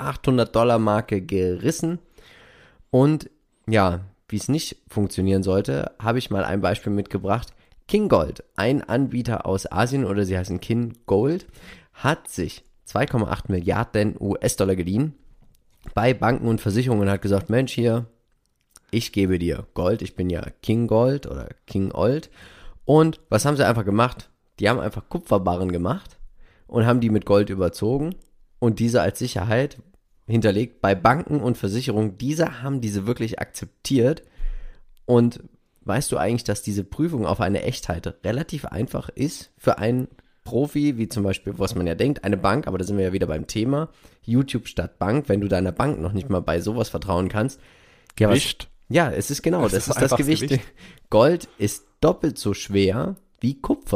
$1.800 Marke gerissen. Und wie es nicht funktionieren sollte, habe ich mal ein Beispiel mitgebracht. King Gold, ein Anbieter aus Asien, oder sie heißen King Gold, hat sich 2,8 Milliarden US-Dollar geliehen bei Banken und Versicherungen und hat gesagt, Mensch, hier, ich gebe dir Gold, ich bin ja King Gold oder King Old. Und was haben sie einfach gemacht? Die haben einfach Kupferbarren gemacht und haben die mit Gold überzogen und diese als Sicherheit hinterlegt bei Banken und Versicherungen. Diese haben diese wirklich akzeptiert. Und weißt du eigentlich, dass diese Prüfung auf eine Echtheit relativ einfach ist für einen Profi, wie zum Beispiel, was man ja denkt, eine Bank, aber da sind wir ja wieder beim Thema, YouTube statt Bank, wenn du deiner Bank noch nicht mal bei sowas vertrauen kannst. Gewicht. Ja, es ist genau, das ist das Gewicht. Gold ist doppelt so schwer wie Kupfer.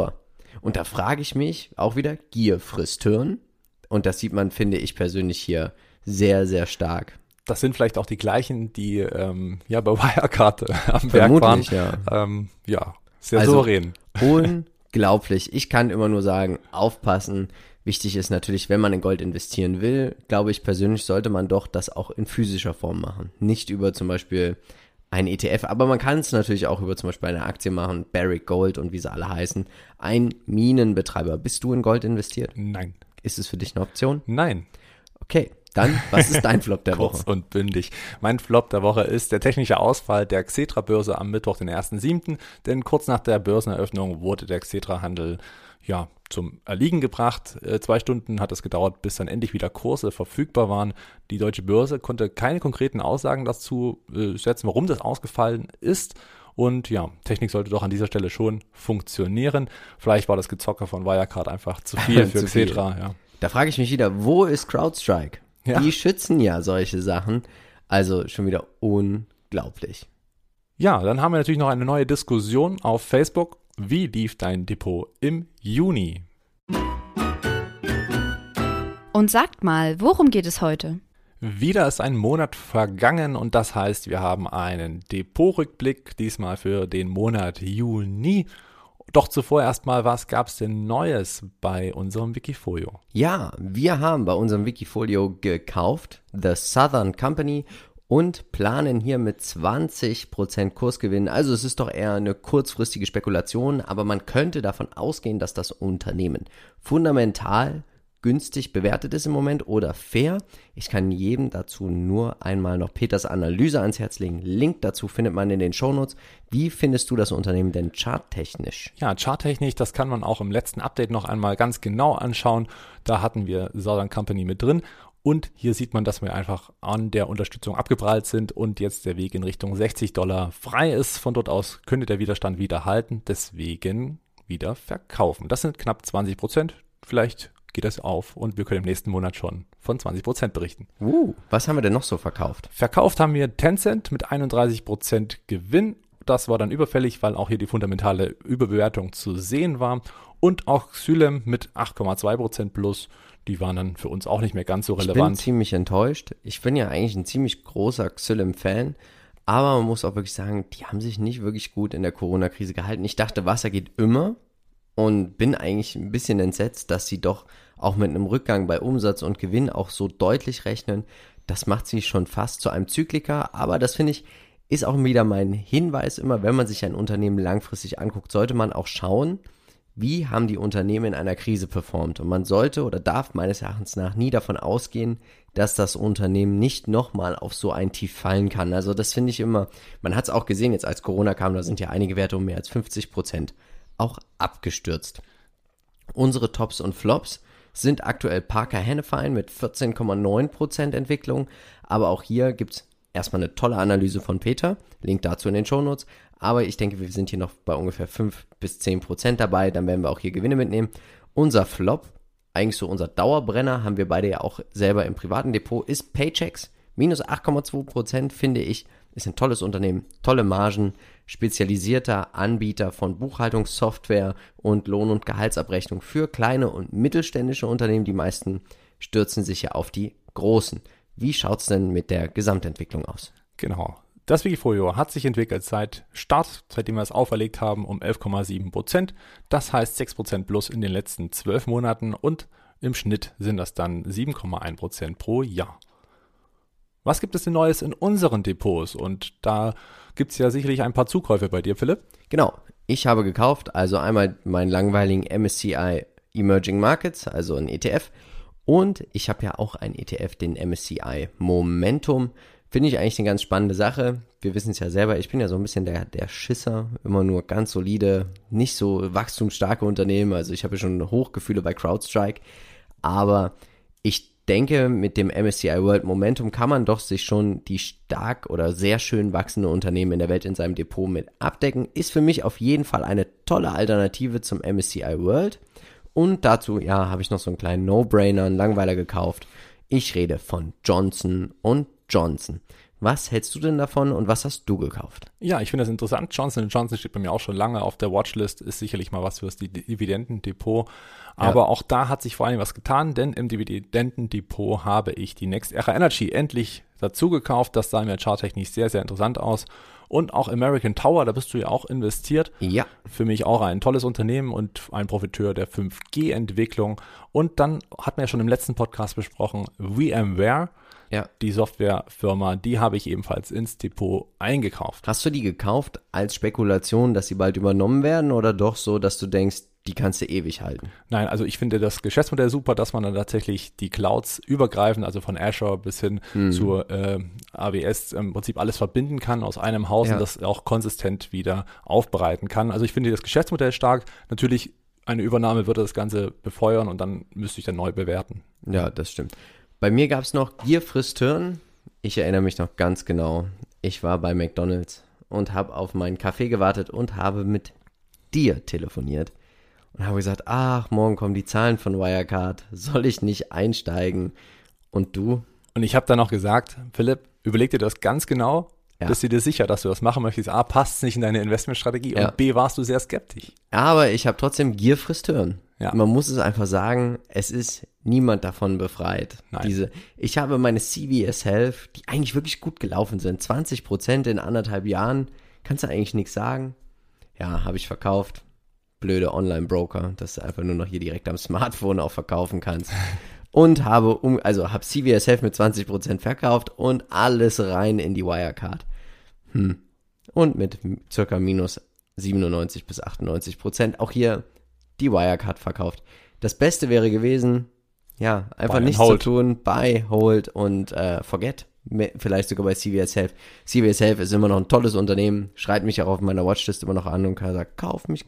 Und da frage ich mich auch wieder, Gier frisst Hirn. Und das sieht man, finde ich persönlich hier sehr, sehr stark. Das sind vielleicht auch die gleichen, die bei Wirecard am Werk waren. Ja. Sehr souverän. Unglaublich. Ich kann immer nur sagen, aufpassen. Wichtig ist natürlich, wenn man in Gold investieren will, glaube ich persönlich, sollte man doch das auch in physischer Form machen. Nicht über zum Beispiel ein ETF, aber man kann es natürlich auch über zum Beispiel eine Aktie machen, Barrick Gold und wie sie alle heißen. Ein Minenbetreiber. Bist du in Gold investiert? Nein. Ist es für dich eine Option? Nein. Okay, dann, was ist dein Flop der Woche? Kurz und bündig. Mein Flop der Woche ist der technische Ausfall der Xetra-Börse am Mittwoch, den 1.7., denn kurz nach der Börseneröffnung wurde der Xetra-Handel zum Erliegen gebracht. 2 Stunden hat es gedauert, bis dann endlich wieder Kurse verfügbar waren. Die Deutsche Börse konnte keine konkreten Aussagen dazu setzen, warum das ausgefallen ist. Und Technik sollte doch an dieser Stelle schon funktionieren. Vielleicht war das Gezocke von Wirecard einfach zu viel für Xetra. Ja. Da frage ich mich wieder, wo ist CrowdStrike? Ja. Die schützen ja solche Sachen. Also schon wieder unglaublich. Ja, dann haben wir natürlich noch eine neue Diskussion auf Facebook. Wie lief dein Depot im Juni? Und sagt mal, worum geht es heute? Wieder ist ein Monat vergangen und das heißt, wir haben einen Depotrückblick, diesmal für den Monat Juni. Doch zuvor erstmal, was gab es denn Neues bei unserem Wikifolio? Ja, wir haben bei unserem Wikifolio gekauft, The Southern Company, und planen hier mit 20% Kursgewinn. Also es ist doch eher eine kurzfristige Spekulation, aber man könnte davon ausgehen, dass das Unternehmen fundamental günstig bewertet ist im Moment oder fair. Ich kann jedem dazu nur einmal noch Peters Analyse ans Herz legen. Link dazu findet man in den Shownotes. Wie findest du das Unternehmen denn charttechnisch? Ja, charttechnisch, das kann man auch im letzten Update noch einmal ganz genau anschauen. Da hatten wir Southern Company mit drin. Und hier sieht man, dass wir einfach an der Unterstützung abgeprallt sind und jetzt der Weg in Richtung $60 frei ist. Von dort aus könnte der Widerstand wieder halten, deswegen wieder verkaufen. Das sind knapp 20%. Vielleicht geht das auf und wir können im nächsten Monat schon von 20% berichten. Was haben wir denn noch so verkauft? Verkauft haben wir Tencent mit 31% Gewinn. Das war dann überfällig, weil auch hier die fundamentale Überbewertung zu sehen war. Und auch Xylem mit 8,2% plus. Die waren dann für uns auch nicht mehr ganz so relevant. Ich bin ziemlich enttäuscht. Ich bin ja eigentlich ein ziemlich großer Xylem-Fan. Aber man muss auch wirklich sagen, die haben sich nicht wirklich gut in der Corona-Krise gehalten. Ich dachte, Wasser geht immer. Und bin eigentlich ein bisschen entsetzt, dass sie doch auch mit einem Rückgang bei Umsatz und Gewinn auch so deutlich rechnen. Das macht sie schon fast zu einem Zykliker. Aber das finde ich, ist auch wieder mein Hinweis immer, wenn man sich ein Unternehmen langfristig anguckt, sollte man auch schauen, wie haben die Unternehmen in einer Krise performt. Und man sollte oder darf meines Erachtens nach nie davon ausgehen, dass das Unternehmen nicht nochmal auf so ein Tief fallen kann. Also das finde ich immer, man hat es auch gesehen, jetzt als Corona kam, da sind ja einige Werte um mehr als 50% auch abgestürzt. Unsere Tops und Flops sind aktuell Parker Hannifin mit 14,9% Entwicklung, aber auch hier gibt es erstmal eine tolle Analyse von Peter, Link dazu in den Shownotes, aber ich denke, wir sind hier noch bei ungefähr 5-10% dabei, dann werden wir auch hier Gewinne mitnehmen. Unser Flop, eigentlich so unser Dauerbrenner, haben wir beide ja auch selber im privaten Depot, ist Paychex, minus 8,2%, finde ich, ist ein tolles Unternehmen, tolle Margen, spezialisierter Anbieter von Buchhaltungssoftware und Lohn- und Gehaltsabrechnung für kleine und mittelständische Unternehmen. Die meisten stürzen sich ja auf die großen. Wie schaut's denn mit der Gesamtentwicklung aus? Genau. Das Wikifolio hat sich entwickelt seit Start, seitdem wir es auferlegt haben, um 11,7%. Das heißt 6% plus in den letzten 12 Monaten und im Schnitt sind das dann 7,1% pro Jahr. Was gibt es denn Neues in unseren Depots? Und da gibt es ja sicherlich ein paar Zukäufe bei dir, Philipp. Genau, ich habe gekauft, also einmal meinen langweiligen MSCI Emerging Markets, also ein ETF. Und ich habe ja auch ein ETF, den MSCI Momentum. Finde ich eigentlich eine ganz spannende Sache. Wir wissen es ja selber, ich bin ja so ein bisschen der Schisser, immer nur ganz solide, nicht so wachstumsstarke Unternehmen. Also ich habe ja schon Hochgefühle bei CrowdStrike. Aber ich denke, mit dem MSCI World Momentum kann man doch sich schon die stark oder sehr schön wachsende Unternehmen in der Welt in seinem Depot mit abdecken. Ist für mich auf jeden Fall eine tolle Alternative zum MSCI World. Und dazu, ja, habe ich noch so einen kleinen No-Brainer, einen Langweiler gekauft. Ich rede von Johnson & Johnson. Was hältst du denn davon und was hast du gekauft? Ja, ich finde das interessant. Johnson & Johnson steht bei mir auch schon lange auf der Watchlist, ist sicherlich mal was fürs Dividendendepot. Aber auch da hat sich vor allem was getan, denn im Dividendendepot habe ich die NextEra Energy endlich dazu gekauft. Das sah mir charttechnisch sehr, sehr interessant aus. Und auch American Tower, da bist du ja auch investiert. Ja. Für mich auch ein tolles Unternehmen und ein Profiteur der 5G-Entwicklung. Und dann hatten wir ja schon im letzten Podcast besprochen, VMware. Ja. Die Softwarefirma, die habe ich ebenfalls ins Depot eingekauft. Hast du die gekauft als Spekulation, dass sie bald übernommen werden oder doch so, dass du denkst, die kannst du ewig halten? Nein, also ich finde das Geschäftsmodell super, dass man dann tatsächlich die Clouds übergreifend, also von Azure bis hin zur AWS im Prinzip alles verbinden kann aus einem Haus und das auch konsistent wieder aufbereiten kann. Also ich finde das Geschäftsmodell stark. Natürlich, eine Übernahme würde das Ganze befeuern und dann müsste ich dann neu bewerten. Ja, das stimmt. Bei mir gab es noch Gier frisst Hirn. Ich erinnere mich noch ganz genau. Ich war bei McDonald's und habe auf meinen Kaffee gewartet und habe mit dir telefoniert. Und habe gesagt, ach, morgen kommen die Zahlen von Wirecard. Soll ich nicht einsteigen? Und du? Und ich habe dann noch gesagt, Philipp, überleg dir das ganz genau. Ja. Bist du dir sicher, dass du das machen möchtest? A, passt es nicht in deine Investmentstrategie und B, warst du sehr skeptisch. Aber ich habe trotzdem Gier frisst Hirn. Ja. Man muss es einfach sagen, es ist niemand davon befreit. Nein. Ich habe meine CVS Health, die eigentlich wirklich gut gelaufen sind, 20% in 1,5 Jahren, kannst du eigentlich nichts sagen. Ja, habe ich verkauft. Blöde Online-Broker, dass du einfach nur noch hier direkt am Smartphone auch verkaufen kannst. Und habe CVS Health mit 20% verkauft und alles rein in die Wirecard. Und mit circa minus 97 bis 98% auch hier die Wirecard verkauft. Das Beste wäre gewesen, ja, einfach Buy nichts and zu hold. tun, buy, hold und forget. Vielleicht sogar bei CVS Health. CVS Health ist immer noch ein tolles Unternehmen, schreit mich auch auf meiner Watchlist immer noch an und sagt, kauf mich.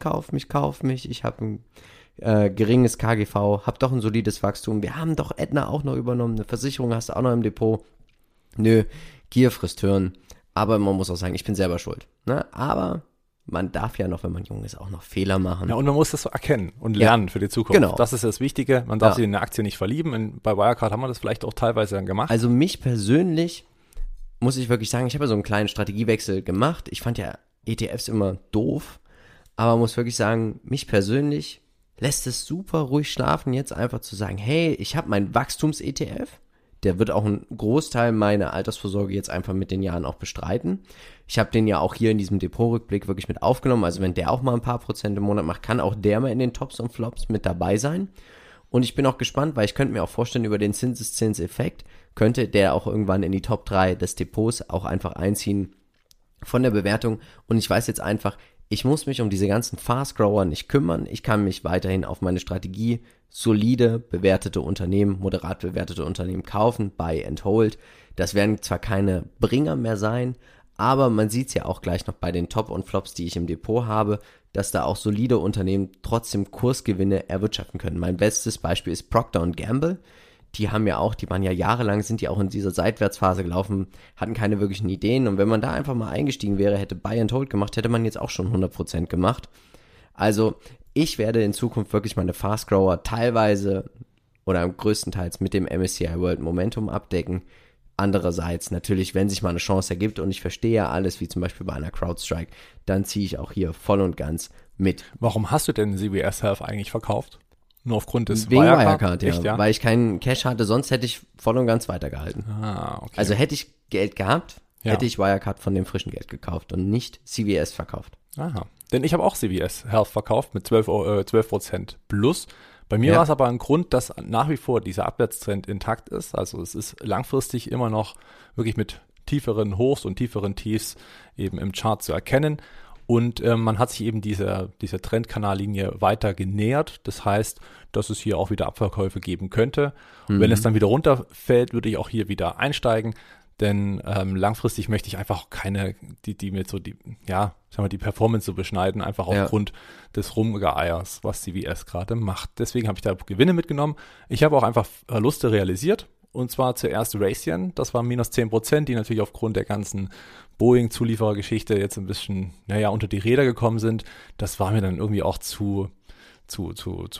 Ich habe ein geringes KGV, habe doch ein solides Wachstum. Wir haben doch Aetna auch noch übernommen, eine Versicherung hast du auch noch im Depot. Nö, Gier frisst Hirn. Aber man muss auch sagen, ich bin selber schuld. Ne? Aber man darf ja noch, wenn man jung ist, auch noch Fehler machen. Ja, und man muss das so erkennen und lernen für die Zukunft. Genau. Das ist das Wichtige. Man darf sich in eine Aktie nicht verlieben. Bei Wirecard haben wir das vielleicht auch teilweise dann gemacht. Also mich persönlich, muss ich wirklich sagen, ich habe ja so einen kleinen Strategiewechsel gemacht. Ich fand ja ETFs immer doof, aber muss wirklich sagen, mich persönlich lässt es super ruhig schlafen, jetzt einfach zu sagen, hey, ich habe meinen Wachstums-ETF, der wird auch einen Großteil meiner Altersvorsorge jetzt einfach mit den Jahren auch bestreiten. Ich habe den ja auch hier in diesem Depotrückblick wirklich mit aufgenommen, also wenn der auch mal ein paar Prozent im Monat macht, kann auch der mal in den Tops und Flops mit dabei sein. Und ich bin auch gespannt, weil ich könnte mir auch vorstellen, über den Zinseszinseffekt könnte der auch irgendwann in die Top 3 des Depots auch einfach einziehen von der Bewertung. Und ich weiß jetzt einfach, ich muss mich um diese ganzen Fast-Grower nicht kümmern. Ich kann mich weiterhin auf meine Strategie solide bewertete Unternehmen, moderat bewertete Unternehmen kaufen, buy and hold. Das werden zwar keine Bringer mehr sein, aber man sieht es ja auch gleich noch bei den Top und Flops, die ich im Depot habe, dass da auch solide Unternehmen trotzdem Kursgewinne erwirtschaften können. Mein bestes Beispiel ist Procter & Gamble. Die waren ja jahrelang, sind die auch in dieser Seitwärtsphase gelaufen, hatten keine wirklichen Ideen. Und wenn man da einfach mal eingestiegen wäre, hätte Buy and Hold gemacht, hätte man jetzt auch schon 100% gemacht. Also ich werde in Zukunft wirklich meine Fast Grower teilweise oder größtenteils mit dem MSCI World Momentum abdecken. Andererseits natürlich, wenn sich mal eine Chance ergibt und ich verstehe ja alles, wie zum Beispiel bei einer CrowdStrike, dann ziehe ich auch hier voll und ganz mit. Warum hast du denn CVS Health eigentlich verkauft? Nur aufgrund des Wegen Wirecard? Wirecard, ja. Echt, ja? Weil ich keinen Cash hatte, sonst hätte ich voll und ganz weitergehalten. Ah, okay. Also hätte ich Geld gehabt, Ja. hätte ich Wirecard von dem frischen Geld gekauft und nicht CVS verkauft. Aha. Denn ich habe auch CVS Health verkauft mit 12% plus. Bei mir Ja. war es aber ein Grund, dass nach wie vor dieser Abwärtstrend intakt ist. Also es ist langfristig immer noch wirklich mit tieferen Hochs und tieferen Tiefs eben im Chart zu erkennen. Und man hat sich eben dieser Trendkanallinie weiter genähert. Das heißt, dass es hier auch wieder Abverkäufe geben könnte. Und wenn es dann wieder runterfällt, würde ich auch hier wieder einsteigen. Denn langfristig möchte ich einfach keine, die mit so die Performance so beschneiden, einfach aufgrund des Rumgeeiers, was CVS gerade macht. Deswegen habe ich da Gewinne mitgenommen. Ich habe auch einfach Verluste realisiert. Und zwar zuerst Raytheon, das war minus 10%, die natürlich aufgrund der ganzen Boeing-Zulieferergeschichte jetzt ein bisschen, unter die Räder gekommen sind. Das war mir dann irgendwie auch zu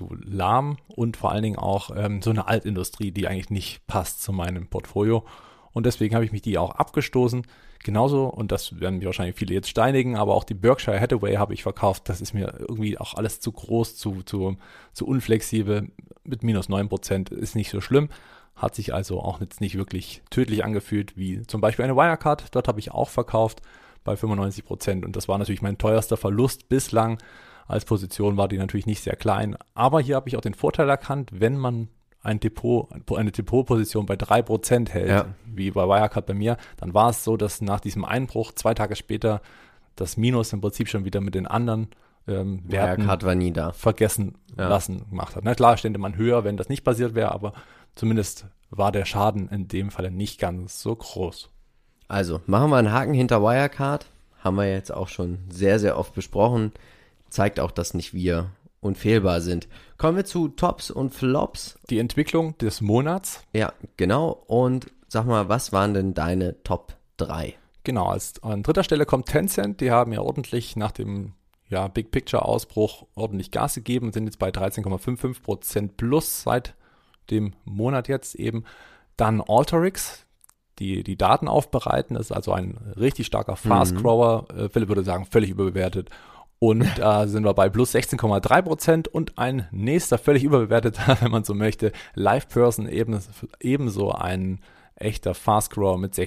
lahm und vor allen Dingen auch so eine Altindustrie, die eigentlich nicht passt zu meinem Portfolio. und deswegen habe ich mich die auch abgestoßen. Genauso, und das werden mir wahrscheinlich viele jetzt steinigen, aber auch die Berkshire Hathaway habe ich verkauft. Das ist mir irgendwie auch alles zu groß, zu unflexibel. Mit minus 9% ist nicht so schlimm. Hat sich also auch jetzt nicht wirklich tödlich angefühlt, wie zum Beispiel eine Wirecard. Dort habe ich auch verkauft bei 95% und das war natürlich mein teuerster Verlust bislang. Als Position war die natürlich nicht sehr klein, aber hier habe ich auch den Vorteil erkannt, wenn man eine Depotposition bei 3% hält, wie bei Wirecard bei mir, dann war es so, dass nach diesem Einbruch 2 Tage später das Minus im Prinzip schon wieder mit den anderen Werten war nie da. vergessen lassen gemacht hat. Na klar, stände man höher, wenn das nicht passiert wäre, aber zumindest war der Schaden in dem Falle nicht ganz so groß. Also, machen wir einen Haken hinter Wirecard. Haben wir jetzt auch schon sehr, sehr oft besprochen. Zeigt auch, dass nicht wir unfehlbar sind. Kommen wir zu Tops und Flops. Die Entwicklung des Monats. Ja, genau. Und sag mal, was waren denn deine Top 3? Genau, an dritter Stelle kommt Tencent. Die haben ja ordentlich nach dem Big Picture Ausbruch ordentlich Gas gegeben und sind jetzt bei 13,55% plus seit dem Monat jetzt eben. Dann Alteryx, die Daten aufbereiten. Das ist also ein richtig starker Fast-Grower. Philipp würde sagen, völlig überbewertet. Und da sind wir bei plus 16,3% und ein nächster völlig überbewerteter, wenn man so möchte, LivePerson, ebenso ein echter Fast-Grower mit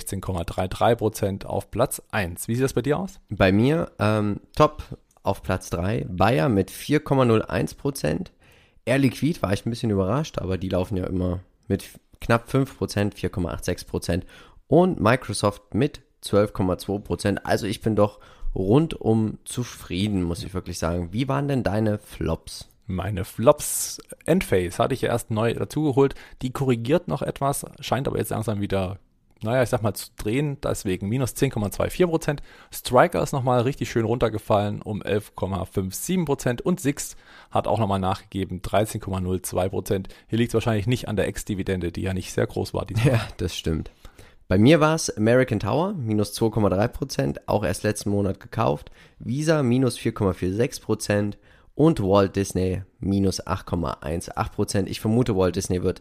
16,33% auf Platz 1. Wie sieht das bei dir aus? Bei mir top auf Platz 3, Bayer mit 4,01%. Air Liquide war ich ein bisschen überrascht, aber die laufen ja immer mit knapp 5%, 4,86%. Und Microsoft mit 12,2%. Also ich bin doch rundum zufrieden, muss ich wirklich sagen. Wie waren denn deine Flops? Meine Flops, Enphase hatte ich ja erst neu dazugeholt. Die korrigiert noch etwas, scheint aber jetzt langsam wieder, zu drehen. Deswegen minus 10,24%. Striker ist nochmal richtig schön runtergefallen um 11,57%. Und Sixt hat auch nochmal nachgegeben, 13,02%. Hier liegt es wahrscheinlich nicht an der Ex-Dividende, die ja nicht sehr groß war. Ja, das stimmt. Bei mir war es American Tower, minus 2,3%, auch erst letzten Monat gekauft. Visa, minus 4,46% und Walt Disney, minus 8,18%. Ich vermute, Walt Disney wird,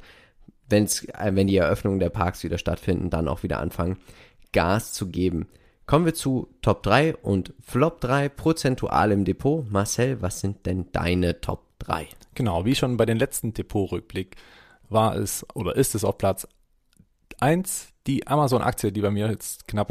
wenn die Eröffnungen der Parks wieder stattfinden, dann auch wieder anfangen, Gas zu geben. Kommen wir zu Top 3 und Flop 3, prozentual im Depot. Marcel, was sind denn deine Top 3? Genau, wie schon bei den letzten Depotrückblick ist es auf Platz 1 die Amazon-Aktie, die bei mir jetzt knappe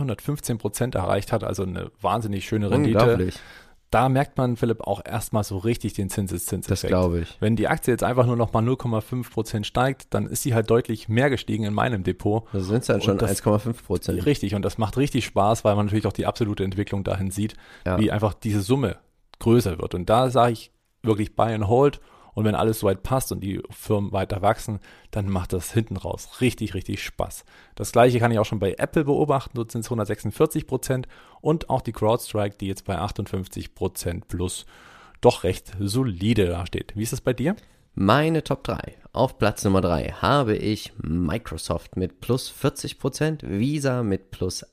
215% erreicht hat, also eine wahnsinnig schöne Rendite. Unglaublich. Da merkt man, Philipp, auch erstmal so richtig den Zinseszinseffekt. Das glaube ich. Wenn die Aktie jetzt einfach nur noch mal 0,5% steigt, dann ist sie halt deutlich mehr gestiegen in meinem Depot. Das sind es dann schon 1,5%. Richtig, und das macht richtig Spaß, weil man natürlich auch die absolute Entwicklung dahin sieht, wie einfach diese Summe größer wird. Und da sage ich wirklich Buy and Hold. Und wenn alles soweit passt und die Firmen weiter wachsen, dann macht das hinten raus richtig, richtig Spaß. Das gleiche kann ich auch schon bei Apple beobachten, dort sind es 146% und auch die CrowdStrike, die jetzt bei 58% plus doch recht solide da steht. Wie ist es bei dir? Meine Top 3. Auf Platz Nummer 3 habe ich Microsoft mit plus 40%, Visa mit plus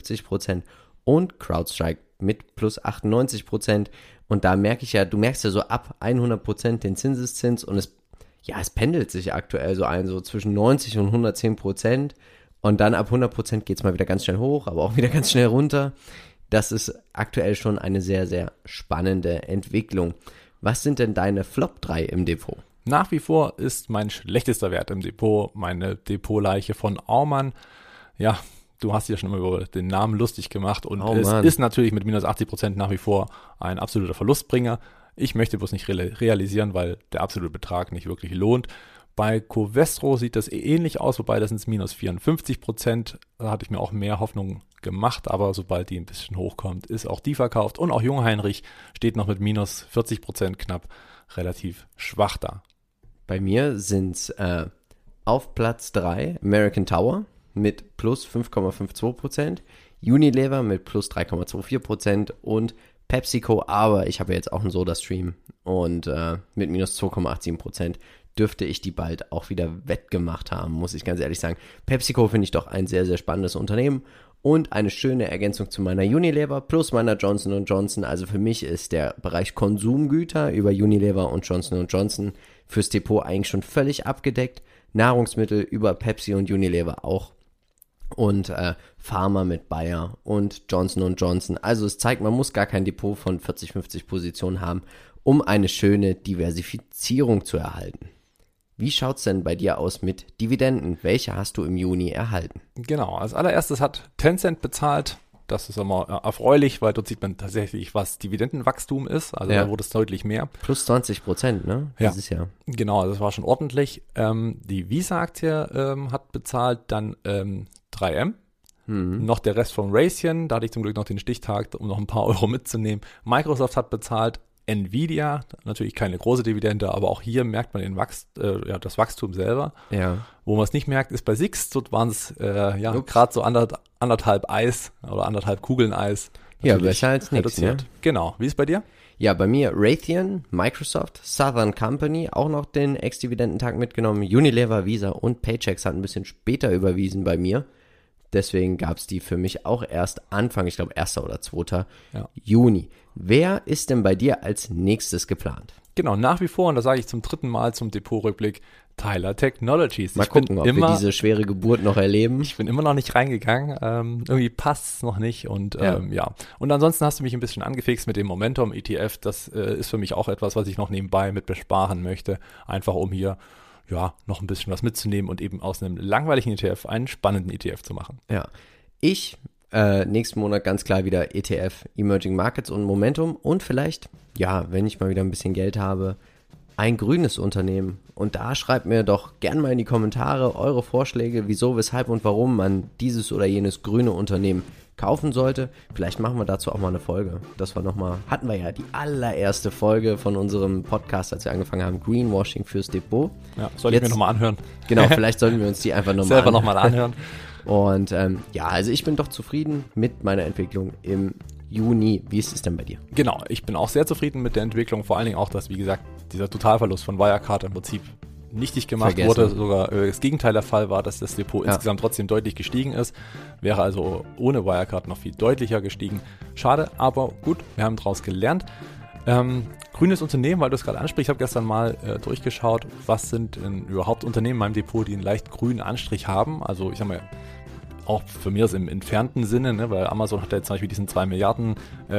71% und CrowdStrike mit plus 98%. Und da merke ich ja, du merkst ja so ab 100% den Zinseszins und es pendelt sich aktuell so ein, so zwischen 90 und 110%. Und dann ab 100% geht es mal wieder ganz schnell hoch, aber auch wieder ganz schnell runter. Das ist aktuell schon eine sehr, sehr spannende Entwicklung. Was sind denn deine Flop 3 im Depot? Nach wie vor ist mein schlechtester Wert im Depot meine Depotleiche von Aumann. Ja, du hast ja schon immer über den Namen lustig gemacht und es ist natürlich mit minus 80% nach wie vor ein absoluter Verlustbringer. Ich möchte bloß nicht realisieren, weil der absolute Betrag nicht wirklich lohnt. Bei Covestro sieht das ähnlich aus, wobei das sind minus 54%. Da hatte ich mir auch mehr Hoffnung gemacht, aber sobald die ein bisschen hochkommt, ist auch die verkauft. Und auch Jungheinrich steht noch mit minus 40% knapp relativ schwach da. Bei mir sind es auf Platz 3 American Tower mit plus 5,52%, Unilever mit plus 3,24% und PepsiCo, aber ich habe ja jetzt auch einen Soda-Stream und mit minus 2,87% dürfte ich die bald auch wieder wettgemacht haben, muss ich ganz ehrlich sagen. PepsiCo finde ich doch ein sehr, sehr spannendes Unternehmen und eine schöne Ergänzung zu meiner Unilever plus meiner Johnson & Johnson. Also für mich ist der Bereich Konsumgüter über Unilever und Johnson & Johnson fürs Depot eigentlich schon völlig abgedeckt. Nahrungsmittel über Pepsi und Unilever auch und Pharma mit Bayer und Johnson & Johnson. Also es zeigt, man muss gar kein Depot von 40, 50 Positionen haben, um eine schöne Diversifizierung zu erhalten. Wie schaut's denn bei dir aus mit Dividenden? Welche hast du im Juni erhalten? Genau, als allererstes hat Tencent bezahlt. Das ist immer erfreulich, weil dort sieht man tatsächlich, was Dividendenwachstum ist. Also da wurde es deutlich mehr. Plus 20%, ne? Ja, Dieses Jahr. Genau, das war schon ordentlich. Die Visa-Aktie hat bezahlt, dann 3M. Noch der Rest von Raytheon, da hatte ich zum Glück noch den Stichtag, um noch ein paar Euro mitzunehmen. Microsoft hat bezahlt, Nvidia, natürlich keine große Dividende, aber auch hier merkt man das Wachstum selber. Ja. Wo man es nicht merkt, ist bei SIX, dort waren es gerade so anderthalb Eis oder anderthalb Kugeln Eis. Ja, besser als nichts, ne? Genau. Wie ist es bei dir? Ja, bei mir Raytheon, Microsoft, Southern Company, auch noch den Ex-Dividendentag mitgenommen, Unilever, Visa und Paychex hat ein bisschen später überwiesen bei mir. Deswegen gab es die für mich auch erst Anfang, ich glaube 1. oder 2. Juni. Wer ist denn bei dir als nächstes geplant? Genau, nach wie vor, und das sage ich zum 3. Mal zum Depotrückblick, Tyler Technologies. Mal gucken, ob wir diese schwere Geburt noch erleben. Ich bin immer noch nicht reingegangen. Irgendwie passt es noch nicht. Und Und ansonsten hast du mich ein bisschen angefixt mit dem Momentum-ETF. Das ist für mich auch etwas, was ich noch nebenbei mit besparen möchte. Einfach um hier noch ein bisschen was mitzunehmen und eben aus einem langweiligen ETF einen spannenden ETF zu machen. Ja, ich nächsten Monat ganz klar wieder ETF, Emerging Markets und Momentum und vielleicht, wenn ich mal wieder ein bisschen Geld habe, ein grünes Unternehmen. Und da schreibt mir doch gern mal in die Kommentare eure Vorschläge, wieso, weshalb und warum man dieses oder jenes grüne Unternehmen kaufen sollte. Vielleicht machen wir dazu auch mal eine Folge. Hatten wir ja die allererste Folge von unserem Podcast, als wir angefangen haben, Greenwashing fürs Depot. Ja, soll ich mir nochmal anhören. Genau, vielleicht sollten wir uns die einfach nochmal anhören. Und also ich bin doch zufrieden mit meiner Entwicklung im Juni. Wie ist es denn bei dir? Genau, ich bin auch sehr zufrieden mit der Entwicklung. Vor allen Dingen auch, dass, wie gesagt, dieser Totalverlust von Wirecard im Prinzip nichtig gemacht wurde. Sogar das Gegenteil der Fall war, dass das Depot insgesamt trotzdem deutlich gestiegen ist. Wäre also ohne Wirecard noch viel deutlicher gestiegen. Schade, aber gut, wir haben daraus gelernt. Grünes Unternehmen, weil du es gerade ansprichst, ich habe gestern mal durchgeschaut, was sind denn überhaupt Unternehmen in meinem Depot, die einen leicht grünen Anstrich haben. Also ich sag mal, auch für mich im entfernten Sinne, ne, weil Amazon hat ja jetzt zum Beispiel diesen 2 Milliarden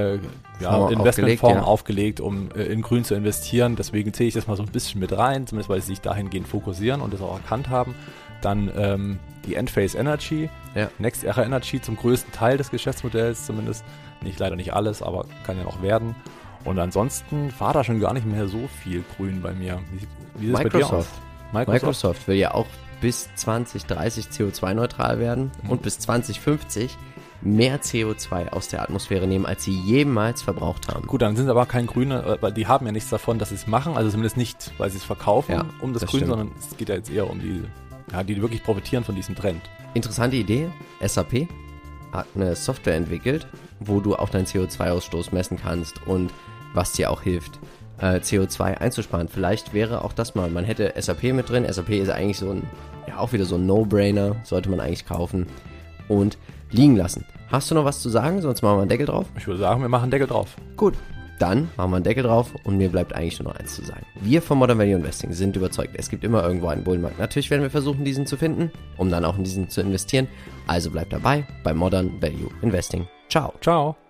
Investmentfonds aufgelegt, um in Grün zu investieren. Deswegen zähle ich das mal so ein bisschen mit rein, zumindest weil sie sich dahingehend fokussieren und das auch erkannt haben. Dann die Enphase Energy, Next Era Energy zum größten Teil des Geschäftsmodells, zumindest leider nicht alles, aber kann ja noch werden. Und ansonsten war da schon gar nicht mehr so viel Grün bei mir. Wie sieht es bei dir aus? Microsoft will ja auch bis 2030 CO2-neutral werden und bis 2050 mehr CO2 aus der Atmosphäre nehmen, als sie jemals verbraucht haben. Gut, dann sind es aber kein Grüne, weil die haben ja nichts davon, dass sie es machen, also zumindest nicht, weil sie es verkaufen um das Grün, sondern es geht ja jetzt eher um die wirklich profitieren von diesem Trend. Interessante Idee, SAP hat eine Software entwickelt, wo du auch deinen CO2-Ausstoß messen kannst und was dir auch hilft, CO2 einzusparen. Vielleicht wäre auch das mal, man hätte SAP mit drin. SAP ist eigentlich auch wieder so ein No-Brainer, sollte man eigentlich kaufen und liegen lassen. Hast du noch was zu sagen? Sonst machen wir einen Deckel drauf. Ich würde sagen, wir machen einen Deckel drauf. Gut, dann machen wir einen Deckel drauf und mir bleibt eigentlich nur noch eins zu sagen. Wir von Modern Value Investing sind überzeugt, es gibt immer irgendwo einen Bullenmarkt. Natürlich werden wir versuchen, diesen zu finden, um dann auch in diesen zu investieren. Also bleibt dabei bei Modern Value Investing. Ciao. Ciao.